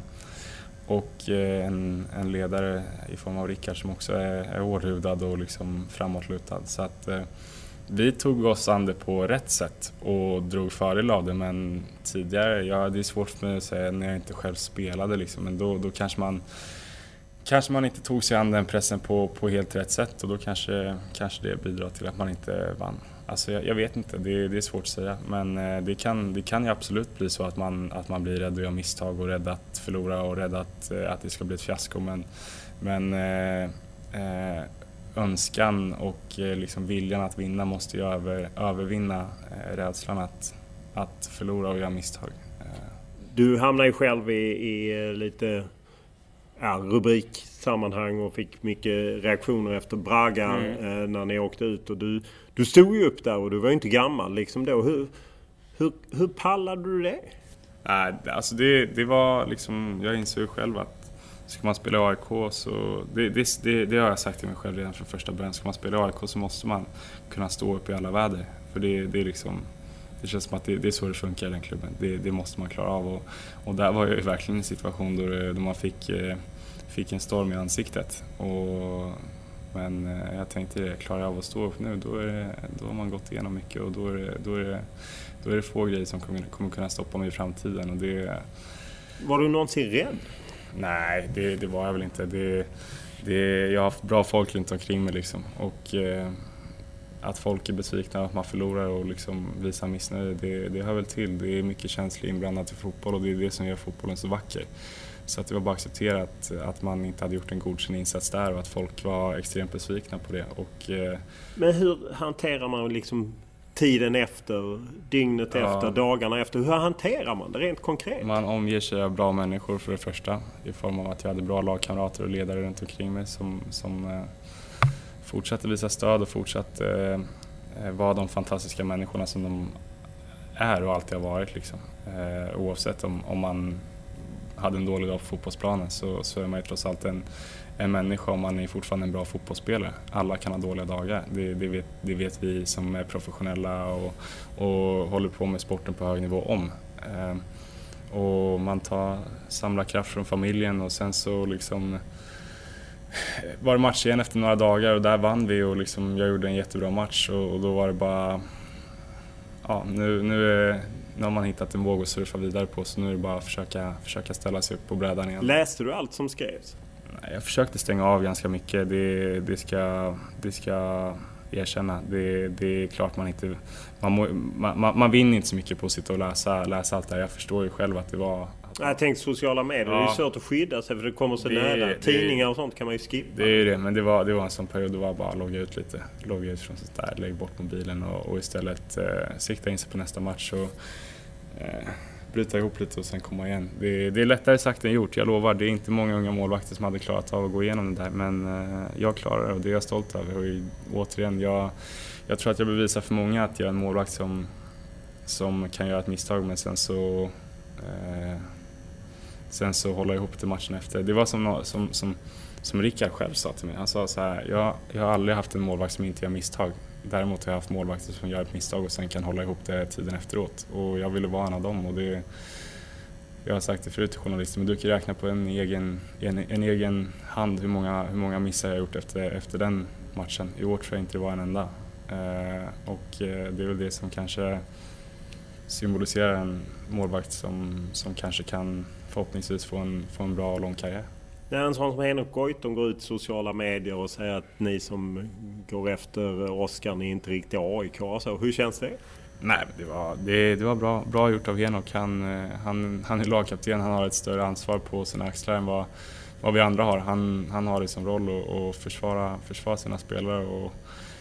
och en, en ledare i form av Rickard som också är, är hårdhudad och liksom framåtlutad. Så att eh, vi tog oss an det på rätt sätt och drog fördel av det. Men tidigare, ja, det är svårt för mig att säga när jag inte själv spelade liksom. Men då, då kanske man kanske man inte tog sig an den pressen på, på helt rätt sätt, och då kanske, kanske det bidrar till att man inte vann. Alltså jag, jag vet inte, det, det är svårt att säga, men det kan, det kan ju absolut bli så att man, att man blir rädd att göra misstag och rädd att förlora och rädd att, att det ska bli ett fiasko. Men, men eh, eh, önskan och liksom viljan att vinna måste ju över, övervinna eh, rädslan att, att förlora och göra misstag. Du hamnar ju själv i, i lite ja, rubriksammanhang och fick mycket reaktioner efter Braga mm. eh, när ni åkte ut. Och du, du stod ju upp där och du var ju inte gammal liksom då. Hur, hur, hur pallade du det? Nej, alltså det, det var liksom, jag insåg själv att ska man spela i A I K så, det, det, det, det har jag sagt till mig själv redan från första början. Ska man spela i A I K så måste man kunna stå upp i alla väder. För det, det är liksom, det känns som att det, det är så det funkar i den klubben. Det, det måste man klara av. Och, och där var jag ju verkligen i en situation då, det, då man fick, fick en storm i ansiktet. Och, men jag tänkte, klarar jag av att stå upp nu, då, är det, då har man gått igenom mycket. Och då är det, då är det, då är det få grejer som kommer, kommer kunna stoppa mig i framtiden. Och det, var du någonsin rädd? Nej, det, det var jag väl inte. Det, det, jag har haft bra folk runt omkring mig liksom. Och eh, att folk är besvikna att man förlorar och liksom visar missnöje, det, det hör väl till. Det är mycket känslor inblandat i fotboll och det är det som gör fotbollen så vacker. Så att det var bara accepterat att, att man inte hade gjort en godkänd insats där och att folk var extremt besvikna på det. Och, eh, Men hur hanterar man liksom tiden efter, dygnet ja. efter, dagarna efter? Hur hanterar man det rent konkret? Man omger sig av bra människor för det första. I form av att jag hade bra lagkamrater och ledare runt omkring mig som, som eh, fortsatte visa stöd och fortsatte eh, vara de fantastiska människorna som de är och alltid har varit. Liksom. Eh, oavsett om, om man hade en dålig dag på fotbollsplanen så, så är man ju trots allt en, en människa och man är fortfarande en bra fotbollsspelare. Alla kan ha dåliga dagar, det, det, vet, det vet vi som är professionella och, och håller på med sporten på hög nivå om. Eh, och man tar, samlar kraft från familjen och sen så liksom var det match igen efter några dagar och där vann vi och liksom jag gjorde en jättebra match och, och då var det bara ja, nu, nu, är, nu har man hittat en våg att surfa vidare på så nu är det bara att försöka, försöka ställa sig upp på brädan igen. Läste du allt som skrevs? Nej, jag försökte stänga av ganska mycket, det, det, ska, det ska erkänna. Det, det är klart man inte man, må, man, man vinner inte så mycket på att sitta och läsa, läsa allt det här. Jag förstår ju själv att det var jag tänkte sociala medier, ja. Det är ju svårt att skydda sig för det kommer så det, nära. Det, Tidningar och sånt kan man ju skippa. Det är ju det, men det var, det var en sån period då var bara logga ut lite. Logga ut från sånt där, lägg bort mobilen och, och istället eh, sikta in sig på nästa match och eh, bryta ihop lite och sen komma igen. Det, det är lättare sagt än gjort, jag lovar. Det är inte många unga målvakter som hade klarat av att gå igenom det där, men eh, jag klarar det och det är jag stolt över. Och återigen, jag, jag tror att jag bevisar för många att jag är en målvakt som, som kan göra ett misstag, men sen så eh, Sen så hålla ihop till matchen efter. Det var som, som, som, som Rickard själv sa till mig. Han sa så här, jag, jag har aldrig haft en målvakt som inte gör misstag. Däremot har jag haft målvakter som gör ett misstag och sen kan hålla ihop det tiden efteråt. Och jag ville vara en av dem. Och det, jag har sagt det förut till journalister, men du kan räkna på en egen, en, en egen hand hur många, hur många missar jag har gjort efter, efter den matchen. I år tror jag inte det var en enda. Eh, och eh, det är väl det som kanske symboliserar en målvakt som, som kanske kan förhoppningsvis få en, få en bra och lång karriär. När en sån som Henrik Goitom går ut i sociala medier och säger att ni som går efter Oskar, ni är inte riktigt A I K. Så hur känns det? Nej, det var, det, det var bra, bra gjort av Henok. Han, han, han är lagkapten, han har ett större ansvar på sina axlar än vad, vad vi andra har. Han, han har det som roll att, att försvara, försvara sina spelare. Och,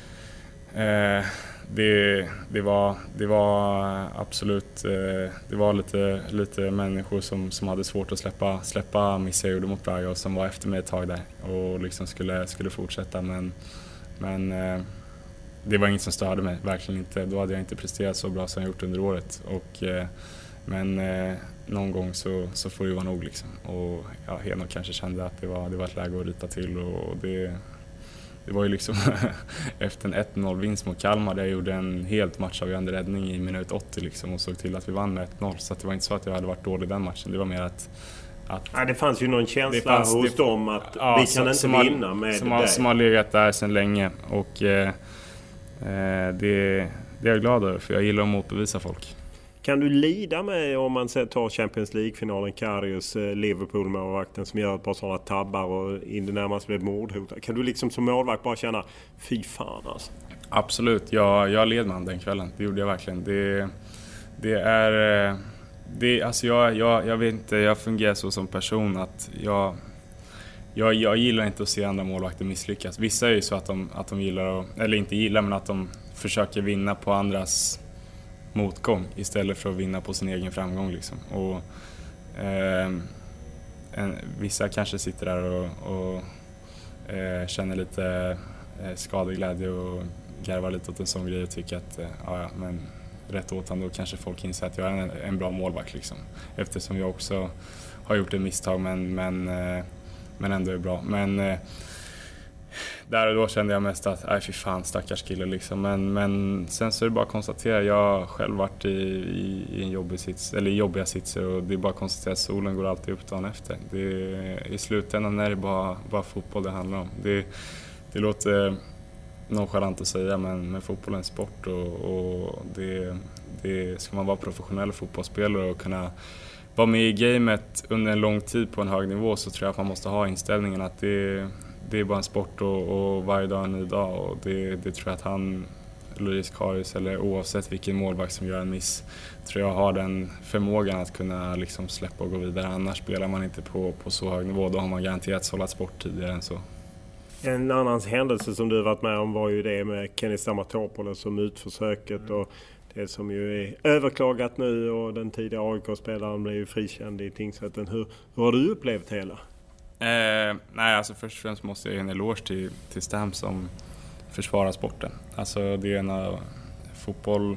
eh, det, det, var, det var absolut eh, det var lite, lite människor som, som hade svårt att släppa, släppa miss jag gjorde mot Braga och som var efter mig ett tag där och liksom skulle, skulle fortsätta. Men, men eh, det var inget som störde mig, verkligen inte. Då hade jag inte presterat så bra som jag gjort under året. Och, eh, men eh, någon gång så, så får det vara nog. Liksom. Och ja, Henok kanske kände att det var, det var ett läge att rita till. Och det, det var ju liksom efter en ett noll-vinst mot Kalmar där jag gjorde en helt matchavgörande räddning i minut åttio liksom, och såg till att vi vann med ett noll. Så att det var inte så att jag hade varit dålig den matchen. Det var mer att... Att ja, det fanns ju någon känsla fanns, hos det, dem att ja, vi kan som, inte som vinna med som det har, där. Som har legat där sedan länge. Och... Eh, Det, det är jag glad över, för jag gillar att motbevisa folk. Kan du lida med om man tar Champions League-finalen, Karius, Liverpool med vakten som gör ett par sådana tabbar och in det närmast blev mordhotad? Kan du liksom som målvakt bara känna, fy fan alltså? Absolut, jag, jag led man den kvällen, det gjorde jag verkligen. Det, det är, det, alltså jag, jag, jag vet inte, jag fungerar så som person att jag... Jag, jag gillar inte att se andra målvakter misslyckas. Vissa är ju så att de, att de gillar, att, eller inte gillar, men att de försöker vinna på andras motgång istället för att vinna på sin egen framgång. Liksom. Och, eh, en, vissa kanske sitter där och, och eh, känner lite eh, skadeglädje och garvar lite åt en sån grej och tycker att eh, ja, men rätt åt han, då kanske folk inser att jag är en, en bra målvakt. Liksom. Eftersom jag också har gjort ett misstag, men... men eh, Men ändå är bra. Men eh, där och då kände jag mest att, nej fy fan, stackars kille liksom. Men, men sen så är det bara att konstatera, jag har själv varit i, i, i en jobbig sits, eller jobbiga sitser, och det är bara att konstatera att solen går alltid upp dagen efter. Det, i slutändan är det bara, bara fotboll det handlar om. Det, det låter nonchalant att säga, men, men fotboll är en sport och, och det, det ska man vara professionell fotbollsspelare och kunna vara med i gamet under en lång tid på en hög nivå, så tror jag att man måste ha inställningen att det, det är bara en sport och, och varje dag en ny dag. Och det, det tror jag att han, Loris Karius, eller oavsett vilken målvakt som gör en miss, tror jag har den förmågan att kunna liksom släppa och gå vidare. Annars spelar man inte på, på så hög nivå, då har man garanterat sållat sport tidigare än så. En annan händelse som du varit med om var ju det med Kenny Stamatopoulos som utförsöket och det som ju är överklagat nu, och den tidigare A I K-spelaren blev ju frikänd i tingsrätten. Hur, hur har du upplevt hela? Eh, nej, alltså först och främst måste jag ge en eloge till, till Stam som försvarar sporten. Alltså det är en av fotboll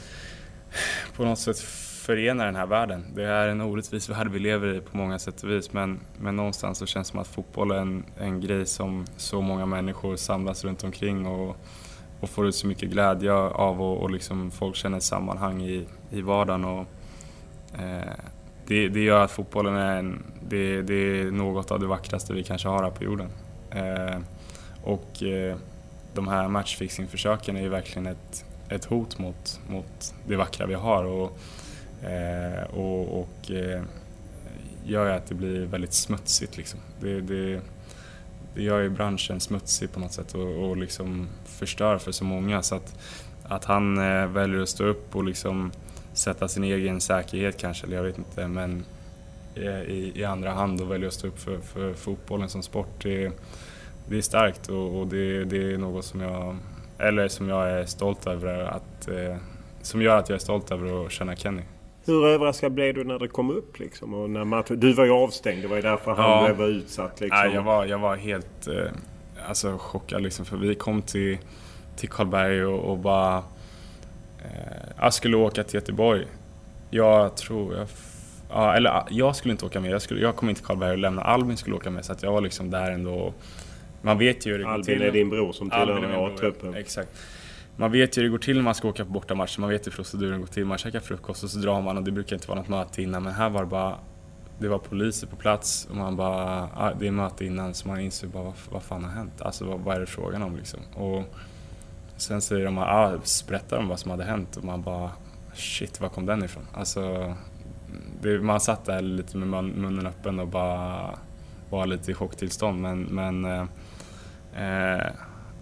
på något sätt förenar den här världen. Det är en orättvis värld vi lever i på många sätt och vis, men, men någonstans så känns det som att fotboll är en, en grej som så många människor samlas runt omkring och och får ut så mycket glädje av, och, och liksom folk känner ett sammanhang i, i vardagen. Och, eh, det, det gör att fotbollen är, en, det, det är något av det vackraste vi kanske har här på jorden. Eh, och eh, de här matchfixingförsöken är ju verkligen ett, ett hot mot, mot det vackra vi har. Och, eh, och, och eh, gör att det blir väldigt smutsigt. Liksom. Det, det, det gör ju branschen smutsig på något sätt och, och liksom förstör för så många, så att, att han eh, väljer att stå upp och liksom sätta sin egen säkerhet kanske, eller jag vet inte, men eh, i, i andra hand och väljer att stå upp för, för fotbollen som sport, det, det är starkt och, och det, det är något som jag, eller som jag är stolt över att, eh, som gör att jag är stolt över att känna Kenny. Hur överraskad blev du när det kom upp liksom? Och när man, du var ju avstängd, det var ju därför han ja. blev utsatt liksom. Nej, jag var, jag var helt eh, alltså, chockad liksom, för vi kom till, till Karlberg och, och bara eh, jag skulle åka till Göteborg. Jag tror jag, ja, eller jag skulle inte åka med, jag, skulle, jag kom inte till Karlberg och lämna, Albin skulle åka med, så att jag var liksom där ändå. Man vet ju hur det går till. Albin är din bror som tillhör A-truppen. Exakt. Man vet ju hur det går till när man ska åka på bortamatch. Man vet hur proceduren går till. Man käkar frukost och så drar man, och det brukar inte vara något möte innan. Men här var det bara, det var poliser på plats och man bara, ah, det är möte innan, så man inser bara vad, vad fan har hänt? Alltså vad, vad är det frågan om liksom? Och sen säger de, ah, berättar de vad som hade hänt och man bara, shit, var kom den ifrån? Alltså, det, man satt där lite med munnen öppen och bara var lite i chocktillstånd, men, men eh, eh,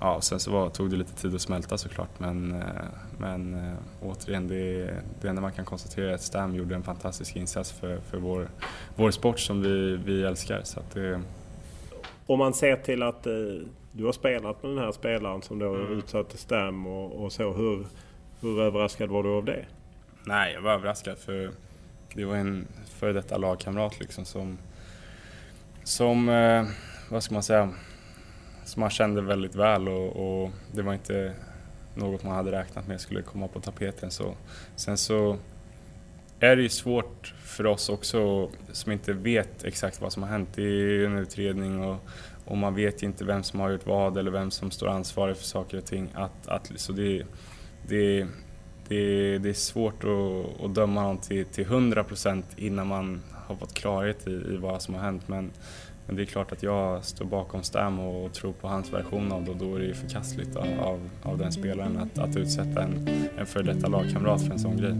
ja, sen så var, tog det lite tid att smälta såklart, men, men återigen, det, det enda man kan konstatera är att Stam gjorde en fantastisk insats för, för vår, vår sport som vi, vi älskar. Så att det... Om man ser till att eh, du har spelat med den här spelaren som då mm. utsatte Stam och, och så, hur, hur överraskad var du av det? Nej, jag var överraskad, för det var en före detta lagkamrat liksom som, som eh, vad ska man säga, som man kände väldigt väl, och, och det var inte något man hade räknat med skulle komma på tapeten. Så. Sen så är det ju svårt för oss också som inte vet exakt vad som har hänt. Det är ju en utredning och, och man vet inte vem som har gjort vad eller vem som står ansvarig för saker och ting. Att, att, så det, det, det, det är svårt att, att döma någon till, till hundra procent innan man har fått klarhet i, i vad som har hänt. Men, men det är klart att jag står bakom Stam och tror på hans version av det, och då är det ju förkastligt av, av, av den spelaren att, att utsätta en, en för detta lagkamrat för en sån grej.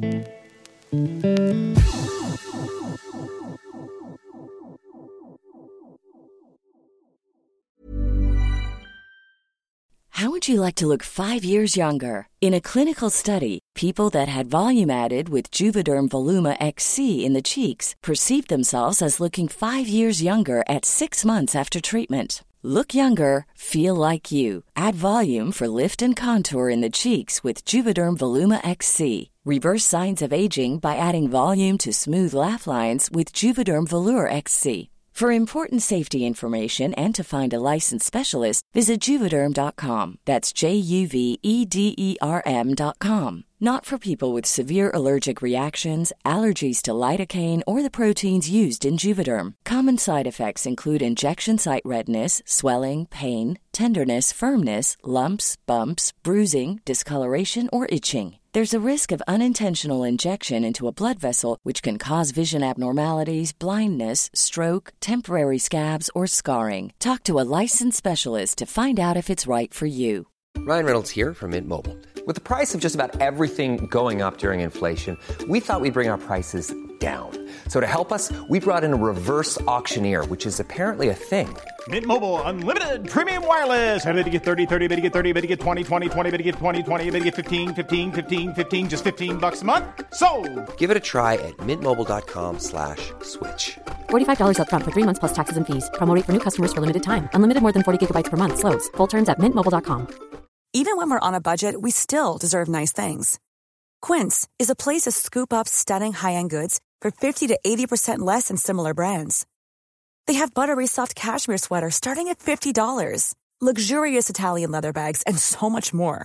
How would you like to look five years younger? In a clinical study, people that had volume added with Juvederm Voluma X C in the cheeks perceived themselves as looking five years younger at six months after treatment. Look younger, feel like you. Add volume for lift and contour in the cheeks with Juvederm Voluma X C. Reverse signs of aging by adding volume to smooth laugh lines with Juvederm Volure X C. For important safety information and to find a licensed specialist, visit Juvederm dot com. That's J U V E D E R M dot com. Not for people with severe allergic reactions, allergies to lidocaine, or the proteins used in Juvederm. Common side effects include injection site redness, swelling, pain, tenderness, firmness, lumps, bumps, bruising, discoloration, or itching. There's a risk of unintentional injection into a blood vessel, which can cause vision abnormalities, blindness, stroke, temporary scabs, or scarring. Talk to a licensed specialist to find out if it's right for you. Ryan Reynolds here from Mint Mobile. With the price of just about everything going up during inflation, we thought we'd bring our prices down. So to help us, we brought in a reverse auctioneer, which is apparently a thing. Mint Mobile Unlimited Premium Wireless. How to get thirty, thirty, how to get thirty, how to get twenty, twenty, twenty, how to get twenty, twenty, how to get fifteen, fifteen, fifteen, fifteen, just fifteen bucks a month? Sold! Give it a try at mintmobile.com slash switch. forty-five dollars up front for three months plus taxes and fees. Promo rate for new customers for limited time. Unlimited more than forty gigabytes per month. Slows full terms at mint mobile dot com. Even when we're on a budget, we still deserve nice things. Quince is a place to scoop up stunning high-end goods for fifty to eighty percent less than similar brands. They have buttery soft cashmere sweaters starting at fifty dollars, luxurious Italian leather bags, and so much more.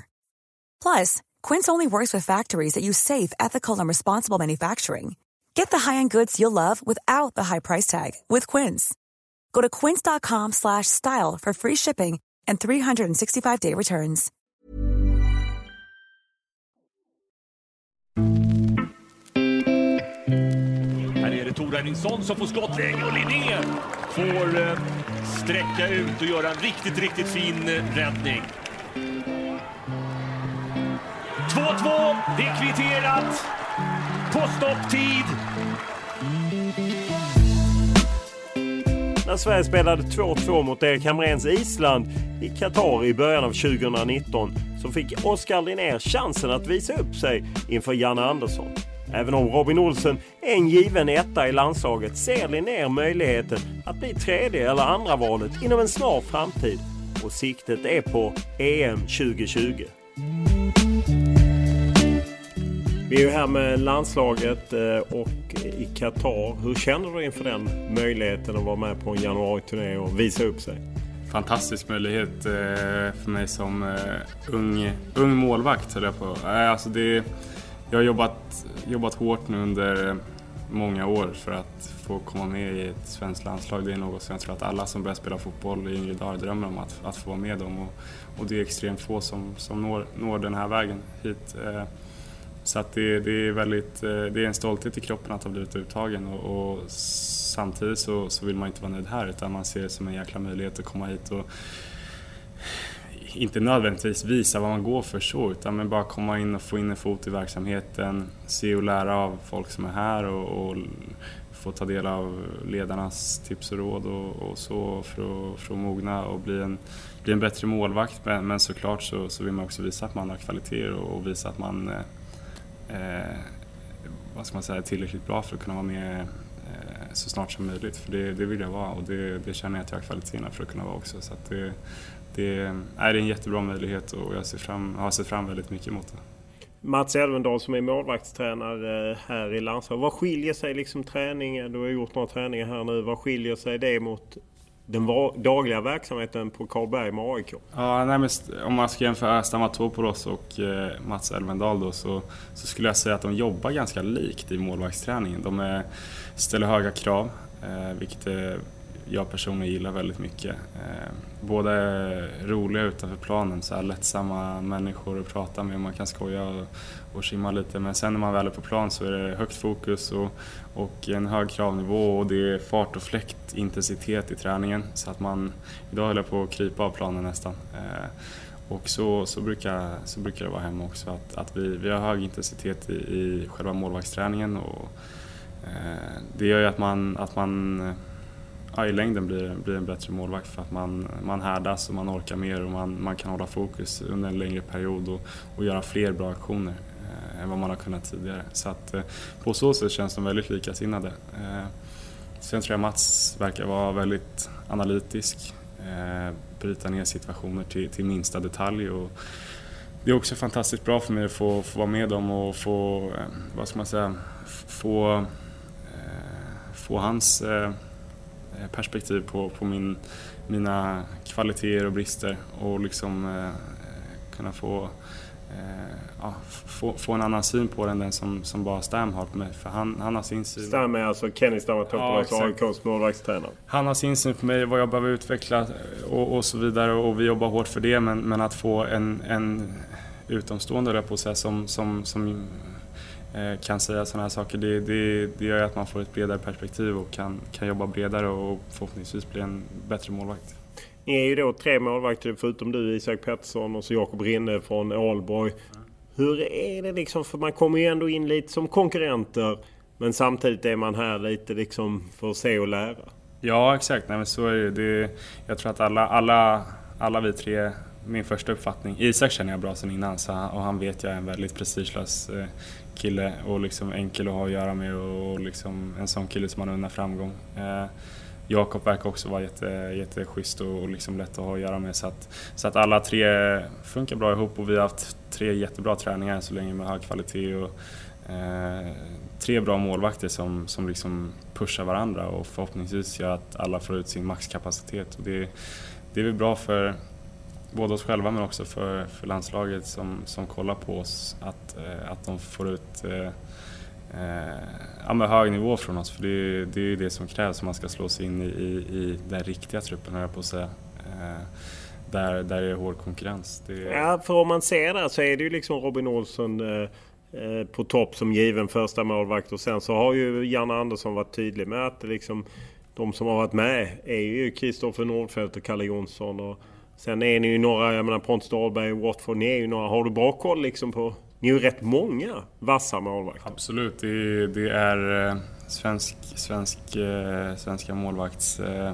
Plus, Quince only works with factories that use safe, ethical, and responsible manufacturing. Get the high-end goods you'll love without the high price tag with Quince. Go to quince.com slash style for free shipping and three sixty-five day returns. Här är det Tor Henningsson som får skottläge och Linnér får eh, sträcka ut och göra en riktigt, riktigt fin eh, räddning. två två, det är kvitterat på stopptid. När Sverige spelade två två mot Erik Hamréns Island i Qatar i början av tjugonitton så fick Oskar Linnér chansen att visa upp sig inför Janne Andersson. Även om Robin Olsen är en given etta i landslaget ser Linnér möjligheten att bli tredje eller andra valet inom en snar framtid, och siktet är på E M tjugo tjugo. Vi är ju här med landslaget och i Qatar. Hur känner du inför den möjligheten att vara med på en januari-turné och visa upp sig? Fantastisk möjlighet för mig som ung, ung målvakt. Alltså det, jag har jobbat, jobbat hårt nu under många år för att få komma med i ett svenskt landslag. Det är något som jag tror att alla som börjar spela fotboll i yngre dagar drömmer om att, att få vara med dem. Och, och det är extremt få som, som når, når den här vägen hit. Så att det, det är väldigt, det är en stolthet i kroppen att ha blivit uttagen, och, och samtidigt så, så vill man inte vara nöjd här, utan man ser det som en jäkla möjlighet att komma hit och inte nödvändigtvis visa vad man går för så, utan men bara komma in och få in en fot i verksamheten, se och lära av folk som är här och, och få ta del av ledarnas tips och råd och, och så för att, för att mogna och bli en, bli en bättre målvakt, men, men såklart så, så vill man också visa att man har kvaliteter och, och visa att man eh, vad ska man säga, är tillräckligt bra för att kunna vara med eh, så snart som möjligt. För det, det vill jag vara och det, det känner jag att jag har kvaliteterna för att kunna vara också. Så att det, det är en jättebra möjlighet och jag ser fram, har sett fram väldigt mycket emot det. Mats Elvendal som är målvaktstränare här i landslaget. Vad skiljer sig liksom träningen? Du har gjort några träningar här nu. Vad skiljer sig det mot den dagliga verksamheten på Karlberg med A I K? Ja, nej, men om man ska jämföra Stamatovopoulos och eh, Mats Elvendal då, så, så skulle jag säga att de jobbar ganska likt i målvaktsträningen. De är, ställer höga krav, eh, vilket eh, jag personligen gillar väldigt mycket. Eh, båda är roliga utanför planen, så här lättsamma människor att prata med, man kan skoja och, och skimma lite. Men sen när man väl är på plan så är det högt fokus och, och en hög kravnivå, och det är fart och fläkt, intensitet i träningen. Så att man, idag håller jag på att krypa av planen nästan. Eh, och så, så, brukar, så brukar det vara hemma också, att, att vi, vi har hög intensitet i, i själva målvaktsträningen. Och, eh, det gör ju att man, att man ja, i längden blir, blir en bättre målvakt, för att man, man härdas och man orkar mer och man, man kan hålla fokus under en längre period och, och göra fler bra aktioner eh, än vad man har kunnat tidigare. Så att eh, på så sätt känns de väldigt likasinnade. Eh, sen tror jag Mats verkar vara väldigt analytisk, eh, bryta ner situationer till, till minsta detalj, och det är också fantastiskt bra för mig att få, få vara med dem och få, eh, vad ska man säga, få, eh, få hans eh, perspektiv på, på min, mina kvaliteter och brister, och liksom eh, kunna få, eh, ja, få, få en annan syn på den, den som, som bara Stam har på mig. För han, han har sin syn. Stam är alltså Kenny Stamatopoulos, ja, A I K:s målvaktstränare. Han har sin syn på mig, vad jag behöver utveckla och, och så vidare, och vi jobbar hårt för det, men, men att få en, en utomstående där på sig som, som, som kan säga sådana här saker, det, det, det gör att man får ett bredare perspektiv och kan, kan jobba bredare och förhoppningsvis bli en bättre målvakt. Ni är ju då tre målvakter, förutom du, Isak Pettersson, och så Jakob Rinne från Ålborg. Hur är det liksom, för man kommer ju ändå in lite som konkurrenter, men samtidigt är man här lite liksom för att se och lära. Ja, exakt. Nej, men så är det, det. Jag tror att alla, alla, alla vi tre, min första uppfattning, Isak känner jag bra sedan innan, så, och han vet jag är en väldigt prestigelös eh, kille och liksom enkel att ha att göra med, och liksom en sån kille som man unnar framgång. Eh, Jakob verkar också vara jätte, jätteschysst och, och liksom lätt att ha att göra med, så att, så att alla tre funkar bra ihop, och vi har haft tre jättebra träningar så länge med hög kvalitet, och eh, tre bra målvakter som, som liksom pushar varandra och förhoppningsvis gör att alla får ut sin maxkapacitet, och det, det är väl bra för både oss själva men också för, för landslaget som, som kollar på oss, att, eh, att de får ut eh, eh, ja, med hög nivå från oss, för det, det är ju det som krävs om man ska slå sig in i, i, i den riktiga truppen, här på att säga. Eh, där, där är det hård konkurrens. Det... Ja, för om man ser där så är det ju liksom Robin Olsson eh, på topp som given första målvakt, och sen så har ju Janne Andersson varit tydlig med att liksom, de som har varit med är ju Kristoffer Nordfeldt och Kalle Jonsson, och sen är ni ju några, jag menar Pontus Dahlberg och Watford, ni är ju några, har du bra koll liksom på, ni är ju rätt många vassa målvakter. Absolut, det, det är eh, svensk, svensk, eh, svenska målvakts eh,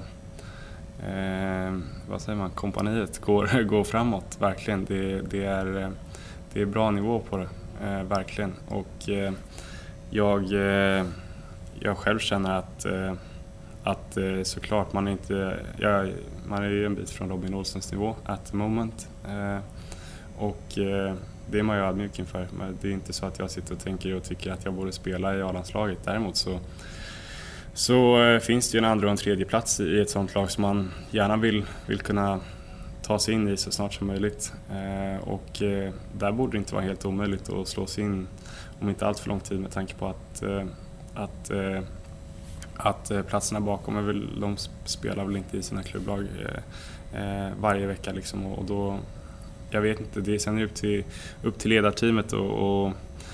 eh, vad säger man, kompaniet går, går framåt, verkligen. Det, det, är, det är bra nivå på det, eh, verkligen. Och eh, jag, eh, jag själv känner att eh, att såklart man är inte, ja, man är ju en bit från Robin Olssons nivå at the moment, eh, och eh, det är man ju ödmjuk inför. Men det är inte så att jag sitter och tänker och tycker att jag borde spela i A-landslaget. Däremot så, så eh, finns det ju en andra och en tredje plats i ett sånt lag som man gärna vill, vill kunna ta sig in i så snart som möjligt, eh, och eh, där borde det inte vara helt omöjligt att slå sig in om inte allt för lång tid, med tanke på att, eh, att eh, att platserna bakom är väl, de spelar väl inte i sina klubblag eh, varje vecka liksom, och, och då, jag vet inte, det är sen upp till, upp till ledarteamet och, och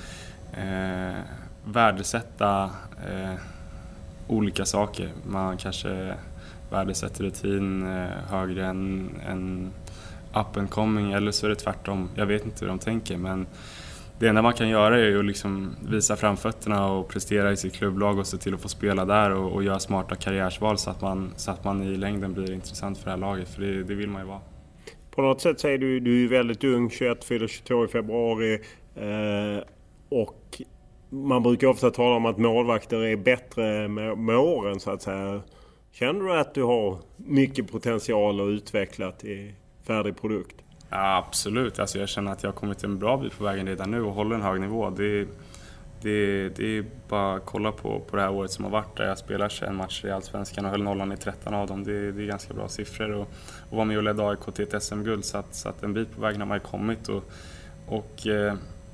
eh, värdesätta eh, olika saker. Man kanske värdesätter rutin eh, högre än, än up and coming, eller så är det tvärtom. Jag vet inte hur de tänker, men det enda man kan göra är ju att liksom visa framfötterna och prestera i sitt klubblag och se till att få spela där och, och göra smarta karriärsval, så att, man, så att man i längden blir intressant för det här laget, för det, det vill man ju vara. på något sätt så är du, du är väldigt ung, tjugoett, fyller tjugotvå i februari. Eh, och man brukar ofta tala om att målvakter är bättre med, med åren så att säga. Känner du att du har mycket potential att utveckla till färdig produkt? Ja, absolut. Alltså jag känner att jag har kommit en bra bit på vägen redan nu och håller en hög nivå. Det, det, det är bara att kolla på, på det här året som har varit där jag spelar tjugoen matcher i Allsvenskan och höll nollan i tretton av dem. Det, det är ganska bra siffror och, och var med och ledde A I K till ett S M-guld så att, så att en bit på vägen har man kommit. Och, och, eh,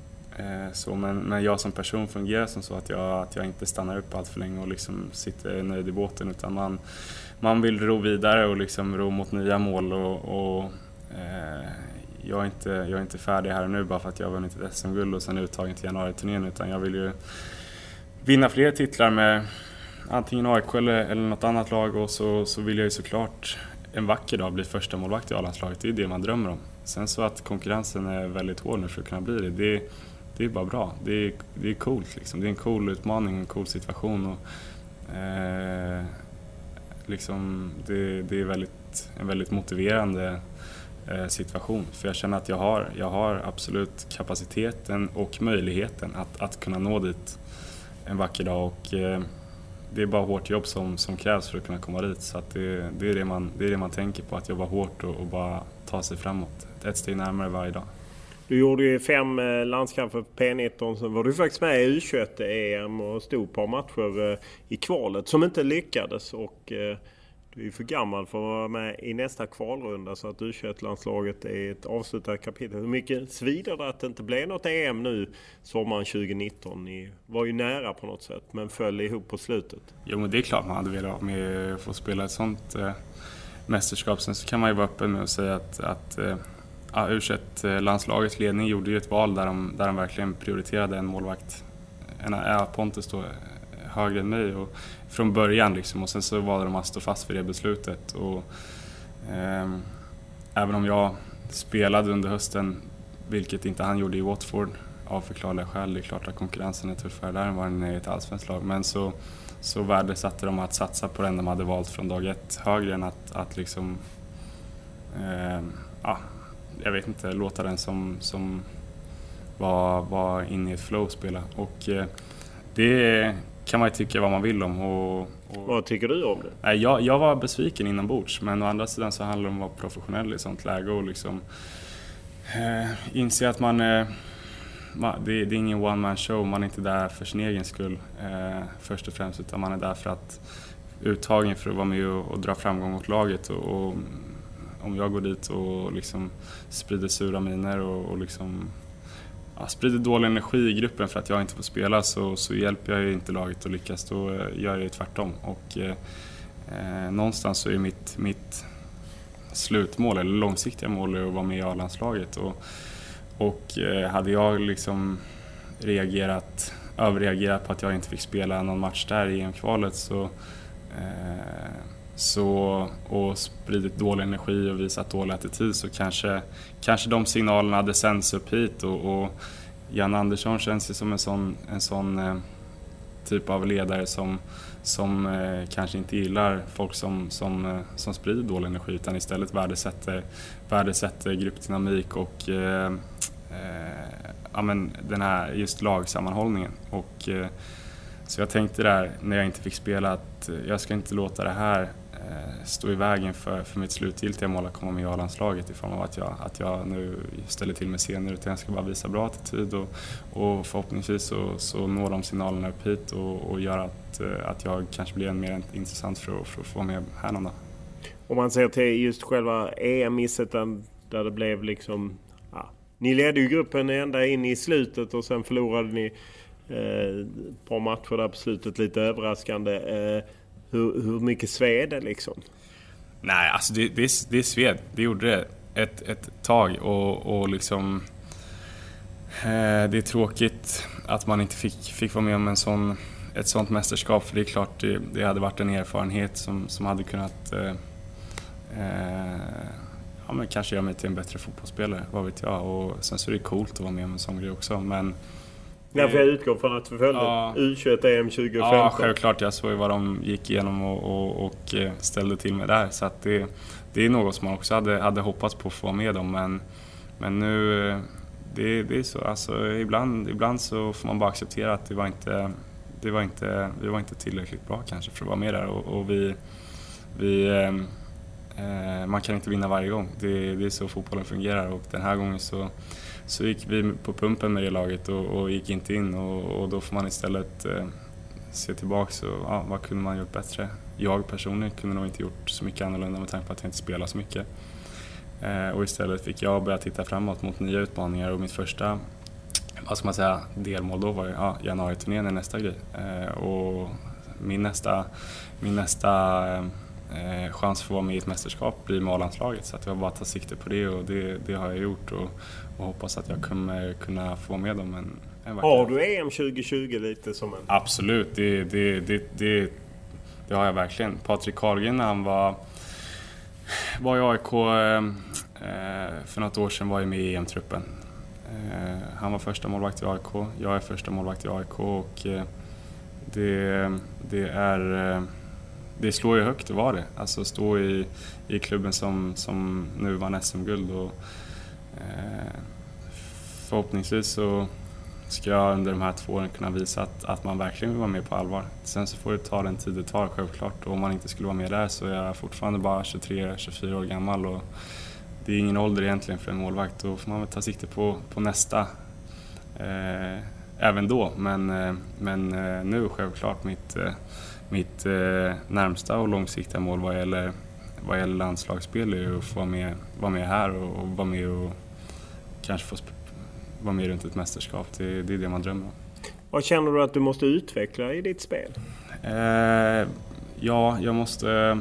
så, men, men jag som person fungerar som så att jag, att jag inte stannar upp allt för länge och liksom sitter nöjd i båten utan man, man vill ro vidare och liksom ro mot nya mål och, och eh, jag, är inte, jag är inte färdig här nu bara för att jag har vunnit ett S M-guld och sen uttagen till januari-turnén utan jag vill ju vinna fler titlar med antingen A I K eller, eller något annat lag och så, så vill jag ju såklart en vacker dag bli första målvakt i A-landslaget. Det är det man drömmer om. Sen så att konkurrensen är väldigt hård nu för att kunna bli det, det, det är bara bra. Det är, det är coolt liksom. Det är en cool utmaning, en cool situation och eh, liksom det, det är väldigt, en väldigt motiverande eh, situation. För jag känner att jag har, jag har absolut kapaciteten och möjligheten att, att kunna nå dit en vacker dag och eh, det är bara hårt jobb som, som krävs för att kunna komma dit. Så att det, det, är det, man, det är det man tänker på, att jobba hårt och, och bara ta sig framåt. Ett steg närmare varje dag. Du gjorde ju fem landskamper på P nitton, så var du faktiskt med i U tjugoett-E M och stod på matcher i kvalet som inte lyckades. Och du är för gammal för att vara med i nästa kvalrunda så att U tjugoett-landslaget är ett avslutat kapitel. Hur mycket svider det att det inte blev något E M nu sommaren tjugonitton? Ni var ju nära på något sätt men föll ihop på slutet. Jo, men det är klart man hade velat med att få spela ett sånt eh, mästerskap. Sen så kan man ju vara öppen med att säga att, att eh, ja, U tjugoett-landslagets ledning gjorde ju ett val där de, där de verkligen prioriterade en målvakt. En, ja, Pontus då högre än mig och från början liksom, och sen så valde de att stå fast vid det beslutet och eh, även om jag spelade under hösten, vilket inte han gjorde i Watford av förklarliga skäl, det är klart att konkurrensen är tuffare där än vad den är i ett allsvenskt lag, men så, så värdesatte de att satsa på den de hade valt från dag ett högre än att, att liksom eh, ja, jag vet inte, låta den som, som var, var inne i ett flow spela och eh, det kan man ju tycka vad man vill om. Och, och vad tycker du om det? Nej, jag, jag var besviken inombords, men å andra sidan så handlar det om att vara professionell i sånt läge och liksom eh, inse att man, eh, man det, det är ingen one man show, man är inte där för sin egen skull eh, först och främst, utan man är där för att uttagen för att vara med och, och dra framgång åt laget och, och om jag går dit och liksom sprider sura miner och, och liksom ja, sprider dålig energi i gruppen för att jag inte får spela så, så hjälper jag ju inte laget att lyckas, då gör jag ju tvärtom och eh, någonstans så är mitt, mitt slutmål eller långsiktiga mål att vara med i A-landslaget och, och eh, hade jag liksom reagerat, överreagerat på att jag inte fick spela någon match där i E M-kvalet så eh, Så, och spridit dålig energi och visat dålig attityd så kanske, kanske de signalerna hade sänds upp hit och, och Jan Andersson känns ju som en sån, en sån eh, typ av ledare som, som eh, kanske inte gillar folk som, som, eh, som sprider dålig energi utan istället värdesätter, värdesätter gruppdynamik och eh, eh, ja, men den här just lagsammanhållningen och eh, så jag tänkte där när jag inte fick spela att jag ska inte låta det här eh, stå i vägen för, för mitt slutgiltiga mål att komma med i A-landslaget i form av att jag, att jag nu ställer till med scener, utan jag ska bara visa bra attityd och, och förhoppningsvis så, så når de signalerna upp hit och, och gör att, att jag kanske blir en mer intressant för, för att få med här någon dag. Om man ser till just själva E M-misset där det blev liksom, ja, ni ledde ju gruppen ända in i slutet och sen förlorade ni Eh, på matcher där på slutet lite överraskande. Eh, hur, hur mycket sved det liksom? Nej, alltså det, det, det är sved. Det gjorde det ett, ett tag och, och liksom eh, det är tråkigt att man inte fick, fick vara med om en sån, ett sånt mästerskap, för det är klart det, det hade varit en erfarenhet som, som hade kunnat eh, eh, ja, men kanske göra mig till en bättre fotbollsspelare, vad vet jag, och sen så är det coolt att vara med om en sån grej också, men Därför jag utgår från att vi följde ja. U tjugoett E M tjugohundrafemton. Ja, självklart. Jag såg vad de gick igenom och, och, och ställde till med där. Så att det, det är något som man också hade, hade hoppats på att få med om. Men, men nu, det, det är så. Alltså, ibland, ibland så får man bara acceptera att det var inte, det var inte, vi var inte tillräckligt bra kanske för att vara med där. Och, och vi, vi, eh, man kan inte vinna varje gång. Det, det är så fotbollen fungerar. Och den här gången så... Så gick vi på pumpen med det laget och, och gick inte in och, och då får man istället eh, se tillbaka och ja, vad kunde man gjort bättre. Jag personligen kunde nog inte gjort så mycket annorlunda med tanke på att jag inte spelar så mycket. Eh, och istället fick jag börja titta framåt mot nya utmaningar och mitt första, vad ska man säga, delmål då var ja, januari-turnén är nästa grej. Eh, och min nästa, min nästa eh, chans för att vara med i ett mästerskap blir med A-landslaget. Så att jag bara tar sikte på det och det, det har jag gjort. Och, och hoppas att jag kommer kunna få med dem. En, en har du E M tjugohundratjugo lite som en... Absolut, det, det, det, det, det har jag verkligen. Patrik Karlgren när han var, var i A I K eh, för något år sedan var ju med i E M-truppen. Eh, han var första målvakt i A I K, jag är första målvakt i A I K och eh, det, det är... Eh, det slår ju högt att vara det. Alltså stå i, i klubben som, som nu vann S M-guld och eh, förhoppningsvis så ska jag under de här två åren kunna visa att, att man verkligen vill vara med på allvar. Sen så får det ta den tid det tar självklart och om man inte skulle vara med där så är jag fortfarande bara tjugotre tjugofyra år gammal och det är ingen ålder egentligen för en målvakt. Då får man väl ta sikte på, på nästa eh, även då. Men, eh, men eh, nu självklart mitt eh, Mitt eh, närmsta och långsiktiga mål vad gäller, vad gäller landslagsspel är att få vara med, vara med här och, och vara med och kanske få sp- vara med runt ett mästerskap. Det, det är det man drömmer om. Vad känner du att du måste utveckla i ditt spel? Eh, ja, jag måste...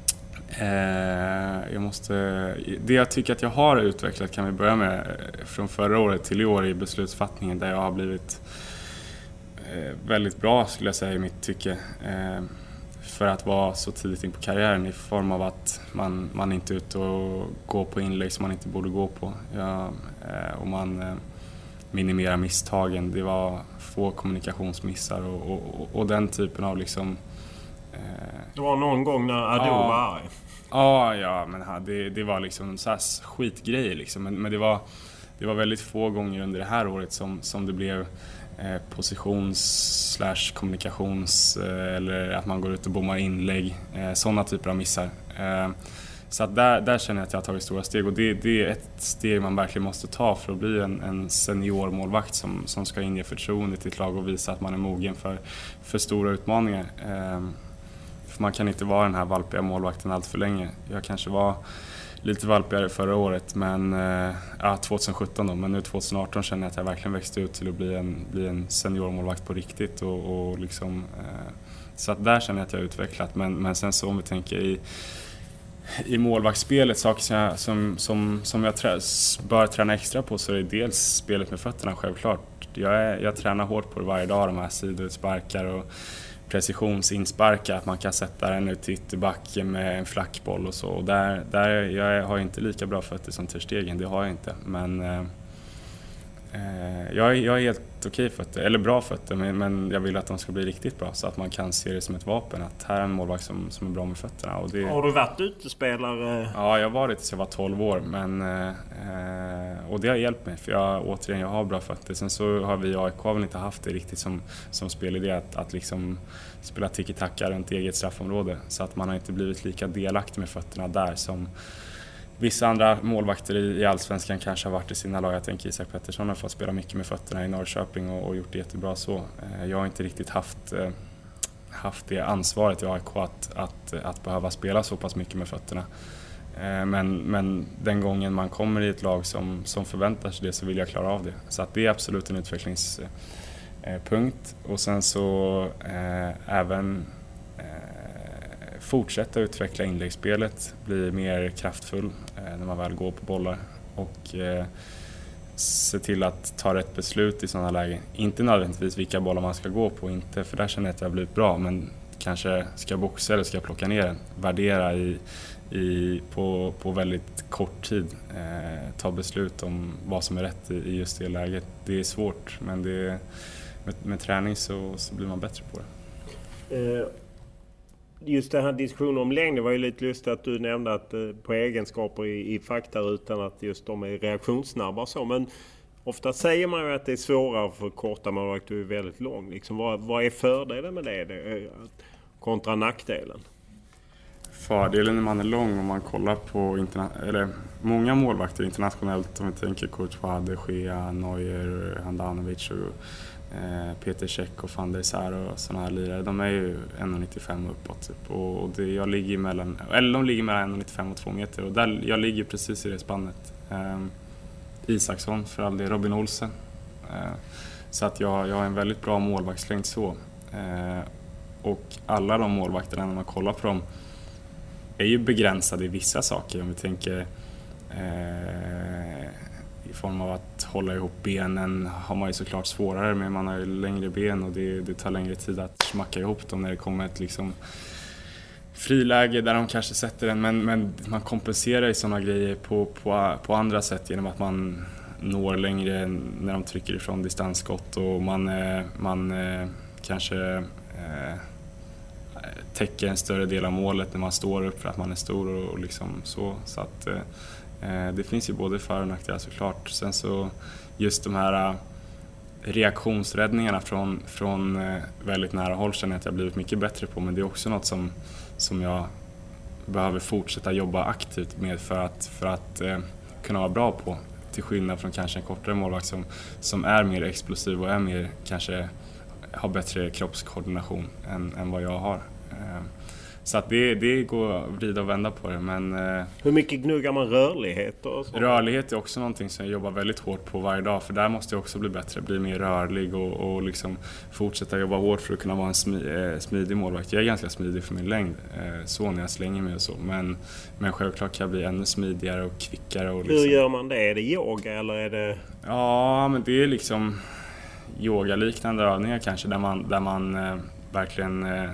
Eh, jag måste... Det jag tycker att jag har utvecklat kan vi börja med från förra året till i år i beslutsfattningen där jag har blivit... väldigt bra skulle jag säga i mitt tycke eh, för att vara så tidigt in på karriären i form av att man, man inte är ute och går på inlägg som man inte borde gå på ja, eh, och man eh, minimerar misstagen. Det var få kommunikationsmissar och, och, och den typen av liksom eh, det var någon gång när Ado ja, var arg. Ja, ja men det, det var liksom så här skitgrejer liksom. men, men det var det var väldigt få gånger under det här året som, som det blev Eh, positions slash kommunikations eh, eller att man går ut och bommar inlägg eh, sådana typer av missar eh, så att där, där känner jag att jag har tagit stora steg och det, det är ett steg man verkligen måste ta för att bli en, en senior målvakt som, som ska inge förtroende till ett lag och visa att man är mogen för, för stora utmaningar eh, för man kan inte vara den här valpiga målvakten allt för länge. Jag kanske var lite valpigare förra året, men ja, tjugohundrasjutton då, men nu tjugoarton känner jag att jag verkligen växte ut till att bli en, bli en seniormålvakt på riktigt och, och liksom, eh, så att där känner jag att jag har utvecklat, men, men sen så om vi tänker i, i målvaktsspelet, saker som jag, som, som, som jag trä, bör träna extra på så är det dels spelet med fötterna självklart. Jag, är, jag tränar hårt på det varje dag, de här sidoutsparkar och precisionsinsparkar, att man kan sätta den ut till ytterbacken med en flackboll och så. Och där, där jag har inte lika bra fötter som Ter Stegen, det har jag inte. Men eh, jag, jag är helt okej fötter, eller bra fötter, men, men jag vill att de ska bli riktigt bra så att man kan se det som ett vapen. Att här är en målvakt som, som är bra med fötterna. Och det, har du varit utespelare? Ja, jag var det tills jag var tolv år. Men, eh, och det har hjälpt mig, för jag, återigen, jag har bra fötter. Sen så har vi i A I K väl inte haft det riktigt som, som spelidé att, att liksom spela tiki-taka runt eget straffområde. Så att man har inte blivit lika delaktig med fötterna där som vissa andra målvakter i, i Allsvenskan kanske har varit i sina lag. Jag tänker Isak Pettersson har fått spela mycket med fötterna i Norrköping och, och gjort det jättebra så. Jag har inte riktigt haft, haft det ansvaret i A I K att, att, att behöva spela så pass mycket med fötterna. Men, men den gången man kommer i ett lag som, som förväntar sig det så vill jag klara av det. Så att det är absolut en utvecklingspunkt. Och sen så eh, även fortsätta utveckla inläggsspelet, bli mer kraftfull eh, när man väl går på bollar och eh, se till att ta rätt beslut i sådana lägen. Inte nödvändigtvis vilka bollar man ska gå på, inte, för där känner jag att jag har blivit bra, men kanske ska boxa eller ska plocka ner den, värdera i, i, på, på väldigt kort tid, eh, ta beslut om vad som är rätt i, i just det läget. Det är svårt, men det, med, med träning så, så blir man bättre på det. Eh, just den här diskussionen om längd, det var ju lite lustigt att du nämnde att eh, på egenskaper i, i faktarutan att just de är reaktionssnabba och så, men ofta säger man ju att det är svårare för korta målvakter, du är väldigt lång. Liksom, vad, vad är fördelen med det, det kontra nackdelen? Fördelen när man är lång, om man kollar på interna- eller många målvakter internationellt, om vi tänker Courtois, De Gea, Neuer, Handanovic och eh, Peter Cech och Van der Sar och sådana här lirare, de är ju ett komma nittiofem uppåt typ. Och, och det, jag ligger mellan, eller de ligger mellan ett komma nittiofem och två meter, och där, jag ligger precis i det spannet. Eh, Isaksson för all det, Robin Olsen. Eh, så att jag, jag har en väldigt bra målvaktslängd så. Eh, och alla de målvakterna, när man kollar på dem, är ju begränsade i vissa saker. Om vi tänker eh, i form av att hålla ihop benen har man ju såklart svårare, men man har ju längre ben och det, det tar längre tid att smacka ihop dem när det kommer ett liksom friläge där de kanske sätter den, men, men man kompenserar i sådana grejer på, på, på andra sätt genom att man når längre när de trycker ifrån distansskott, och man, man kanske eh, täcker en större del av målet när man står upp för att man är stor och, och liksom så. Så att eh, det finns ju både för- och nackdelar såklart. Sen så just de här reaktionsräddningarna från, från väldigt nära håll känner jag att jag blivit mycket bättre på, men det är också något som, som jag behöver fortsätta jobba aktivt med för att, för att eh, kunna vara bra på, till skillnad från kanske en kortare målvakt som, som är mer explosiv och är mer, kanske har bättre kroppskoordination än, än vad jag har. Eh, Så att det, det går att vrida och vända på det. Men, hur mycket gnuggar man rörlighet? Och så? Rörlighet är också någonting som jag jobbar väldigt hårt på varje dag. För där måste jag också bli bättre, bli mer rörlig och, och liksom fortsätta jobba hårt för att kunna vara en smi, smidig målvakt. Jag är ganska smidig för min längd, så när jag slänger mig och så. Men, men självklart kan jag bli ännu smidigare och kvickare. Och liksom. Hur gör man det? Är det yoga eller är det... Ja, men det är liksom yogaliknande övningar kanske, där man, där man eh, verkligen... Eh,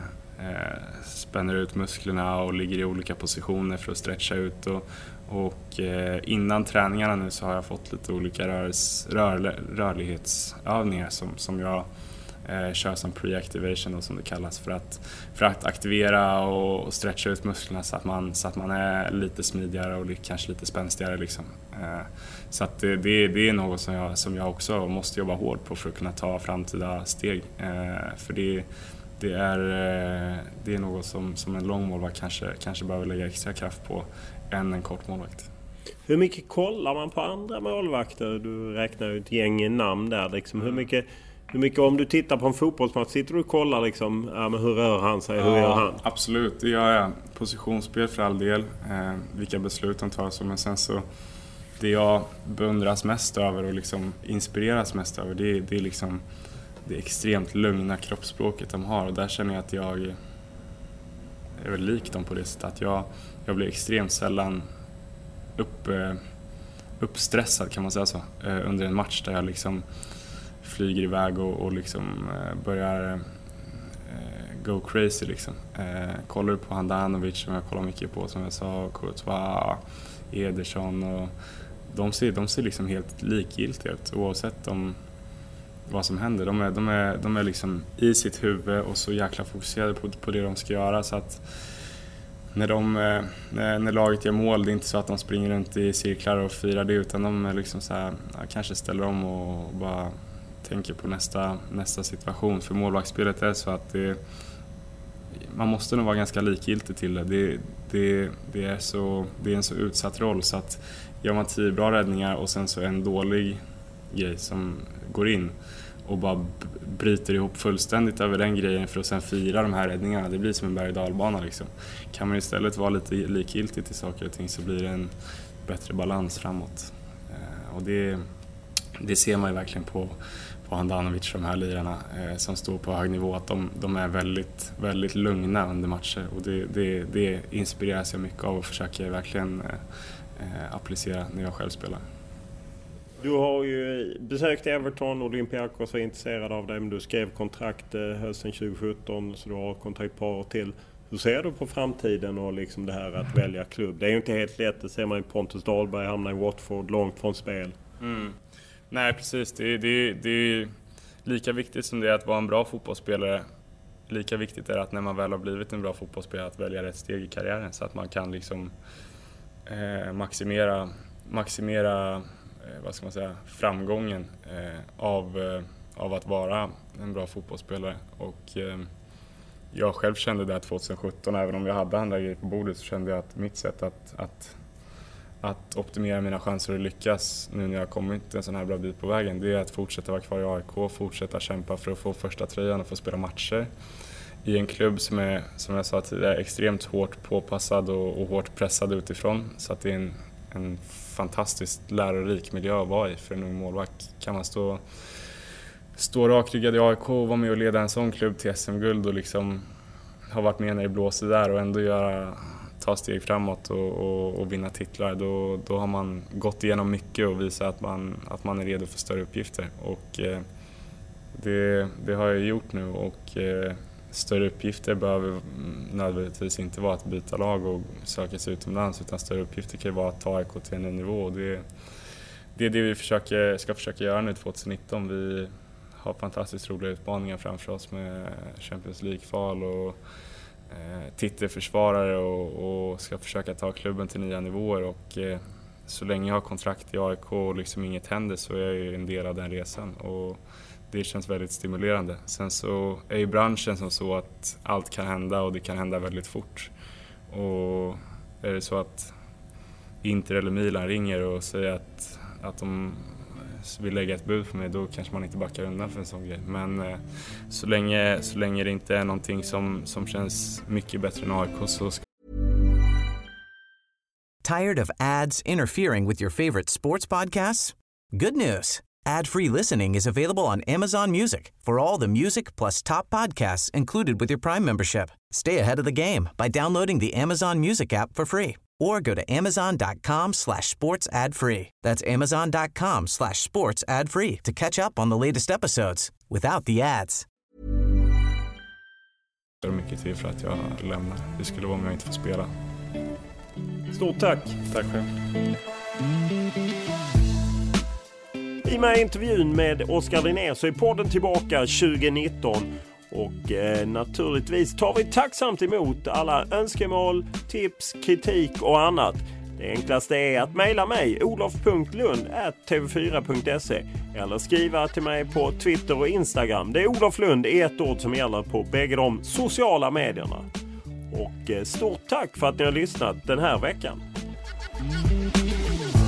spänner ut musklerna och ligger i olika positioner för att stretcha ut, och, och eh, innan träningarna nu så har jag fått lite olika rörs, rör, rörlighetsövningar som, som jag eh, kör som pre-activation då, som det kallas, för att, för att aktivera och, och stretcha ut musklerna så att man, så att man är lite smidigare och kanske lite spänstigare liksom. eh, så att det, det, det är något som jag, som jag också måste jobba hårt på för att kunna ta framtida steg, eh, för det Det är, det är något som, som en lång målvakt kanske, kanske behöver lägga extra kraft på än en kort målvakt. Hur mycket kollar man på andra målvakter? Du räknar ut ett gäng namn där. Liksom. Hur, mycket, hur mycket, om du tittar på en fotbollsmatch, sitter du och kollar liksom, ja, men hur rör han sig, hur ja, gör han? Absolut, det gör jag. Positionsspel för all del, eh, vilka beslut de tar. Så, men sen så, det jag beundras mest över och liksom inspireras mest över, det, det är liksom det extremt lugna kroppsspråket de har, och där känner jag att jag är väl lik dem på det sättet att jag, jag blir extremt sällan upp, uppstressad, kan man säga så, under en match där jag liksom flyger iväg och, och liksom börjar go crazy liksom. Kollar du på Handanovic som jag kollar mycket på, som jag sa, Courtois, Ederson, och de ser, de ser liksom helt likgiltiga ut oavsett om vad som händer. De är, de är, de är liksom i sitt huvud och så jäkla fokuserade på, på det de ska göra, så att när, de, när, när laget gör mål, det är inte så att de springer runt i cirklar och firar det, utan de är liksom så här, kanske ställer om och bara tänker på nästa, nästa situation. För målvaktsspelet är så att det, man måste nog vara ganska likgiltig till det. Det, det, det, är så, det är en så utsatt roll, så att gör man tio bra räddningar och sen så en dålig grej som går in och bara bryter ihop fullständigt över den grejen för att sen fira de här räddningarna, det blir som en berg- och dalbana liksom. Kan man istället vara lite likgiltig till saker och ting, så blir det en bättre balans framåt. Eh, och det, det ser man ju verkligen på, på Handanovic, de här lirarna eh, som står på hög nivå, att de, de är väldigt, väldigt lugna under matcher, och det, det, det inspireras jag mycket av och försöker verkligen eh, applicera när jag själv spelar. Du har ju besökt Everton, Olympiakos var intresserad av dig, men du skrev kontrakt hösten tjugo sjutton så du har kontrakt på år till. Hur ser du på framtiden och liksom det här att välja klubb? Det är ju inte helt lätt, det ser man ju Pontus Dahlberg hamna i Watford långt från spel. Mm. Nej, precis. Det är, det, är, det är lika viktigt som det är att vara en bra fotbollsspelare. Lika viktigt är det att när man väl har blivit en bra fotbollsspelare att välja rätt steg i karriären så att man kan liksom eh, maximera, maximera eh, vad ska man säga, framgången eh, av, eh, av att vara en bra fotbollsspelare. Och eh, jag själv kände det här tjugohundrasjutton, även om jag hade andra grejer på bordet så kände jag att mitt sätt att, att, att optimera mina chanser att lyckas nu när jag kommit en sån här bra bit på vägen, det är att fortsätta vara kvar i A I K, fortsätta kämpa för att få första tröjan och få spela matcher i en klubb som är, som jag sa tidigare, extremt hårt påpassad och, och hårt pressad utifrån. Så att det är en, en fantastiskt lärorik miljö att vara i för en ung målvakt. Kan man stå Stå rakryggad i A I K och vara med och leda en sån klubb till S M-guld och liksom ha varit med när det blåser där och ändå göra, ta steg framåt och, och, och vinna titlar, då, då har man gått igenom mycket och visat att man, att man är redo för större uppgifter. Och eh, det, det har jag gjort nu och eh, större uppgifter behöver nödvändigtvis inte vara att byta lag och söka sig utomlands, utan större uppgifter kan ju vara att ta A I K till en ny nivå. Och det, det är det vi försöker, ska försöka göra nu tjugonitton. Vi har fantastiskt roliga utmaningar framför oss med Champions League-kval och eh, titelförsvarare och, och ska försöka ta klubben till nya nivåer. Och eh, så länge jag har kontrakt i A I K och liksom inget händer så är jag ju en del av den resan. Och det känns väldigt stimulerande. Sen så är ju branschen som så att allt kan hända och det kan hända väldigt fort. Och är det så att Inter eller Milan ringer och säger att, att de vill lägga ett bud för mig, då kanske man inte backar undan för en sån grej. Men eh, så, länge, så länge det inte är någonting som, som känns mycket bättre än A I K så ska... Tired of ads interfering with your favorite sports podcasts? Good news! Ad-free listening is available on Amazon Music for all the music plus top podcasts included with your Prime membership. Stay ahead of the game by downloading the Amazon Music app for free or go to amazon.com slash sports ad free. That's amazon.com slash sports ad free to catch up on the latest episodes without the ads. Det är mycket till för att jag lämnar. Det skulle vara om jag inte får spela. Stort tack. Tack själv. I med intervjun med Oskar Linnér så är podden tillbaka tjugonitton och eh, naturligtvis tar vi tacksamt emot alla önskemål, tips, kritik och annat. Det enklaste är att mejla mig olof punkt lund at t v fyra punkt se eller skriva till mig på Twitter och Instagram. Det är Olof Lund i ett ord som gäller på bägge de sociala medierna. Och eh, stort tack för att ni har lyssnat den här veckan.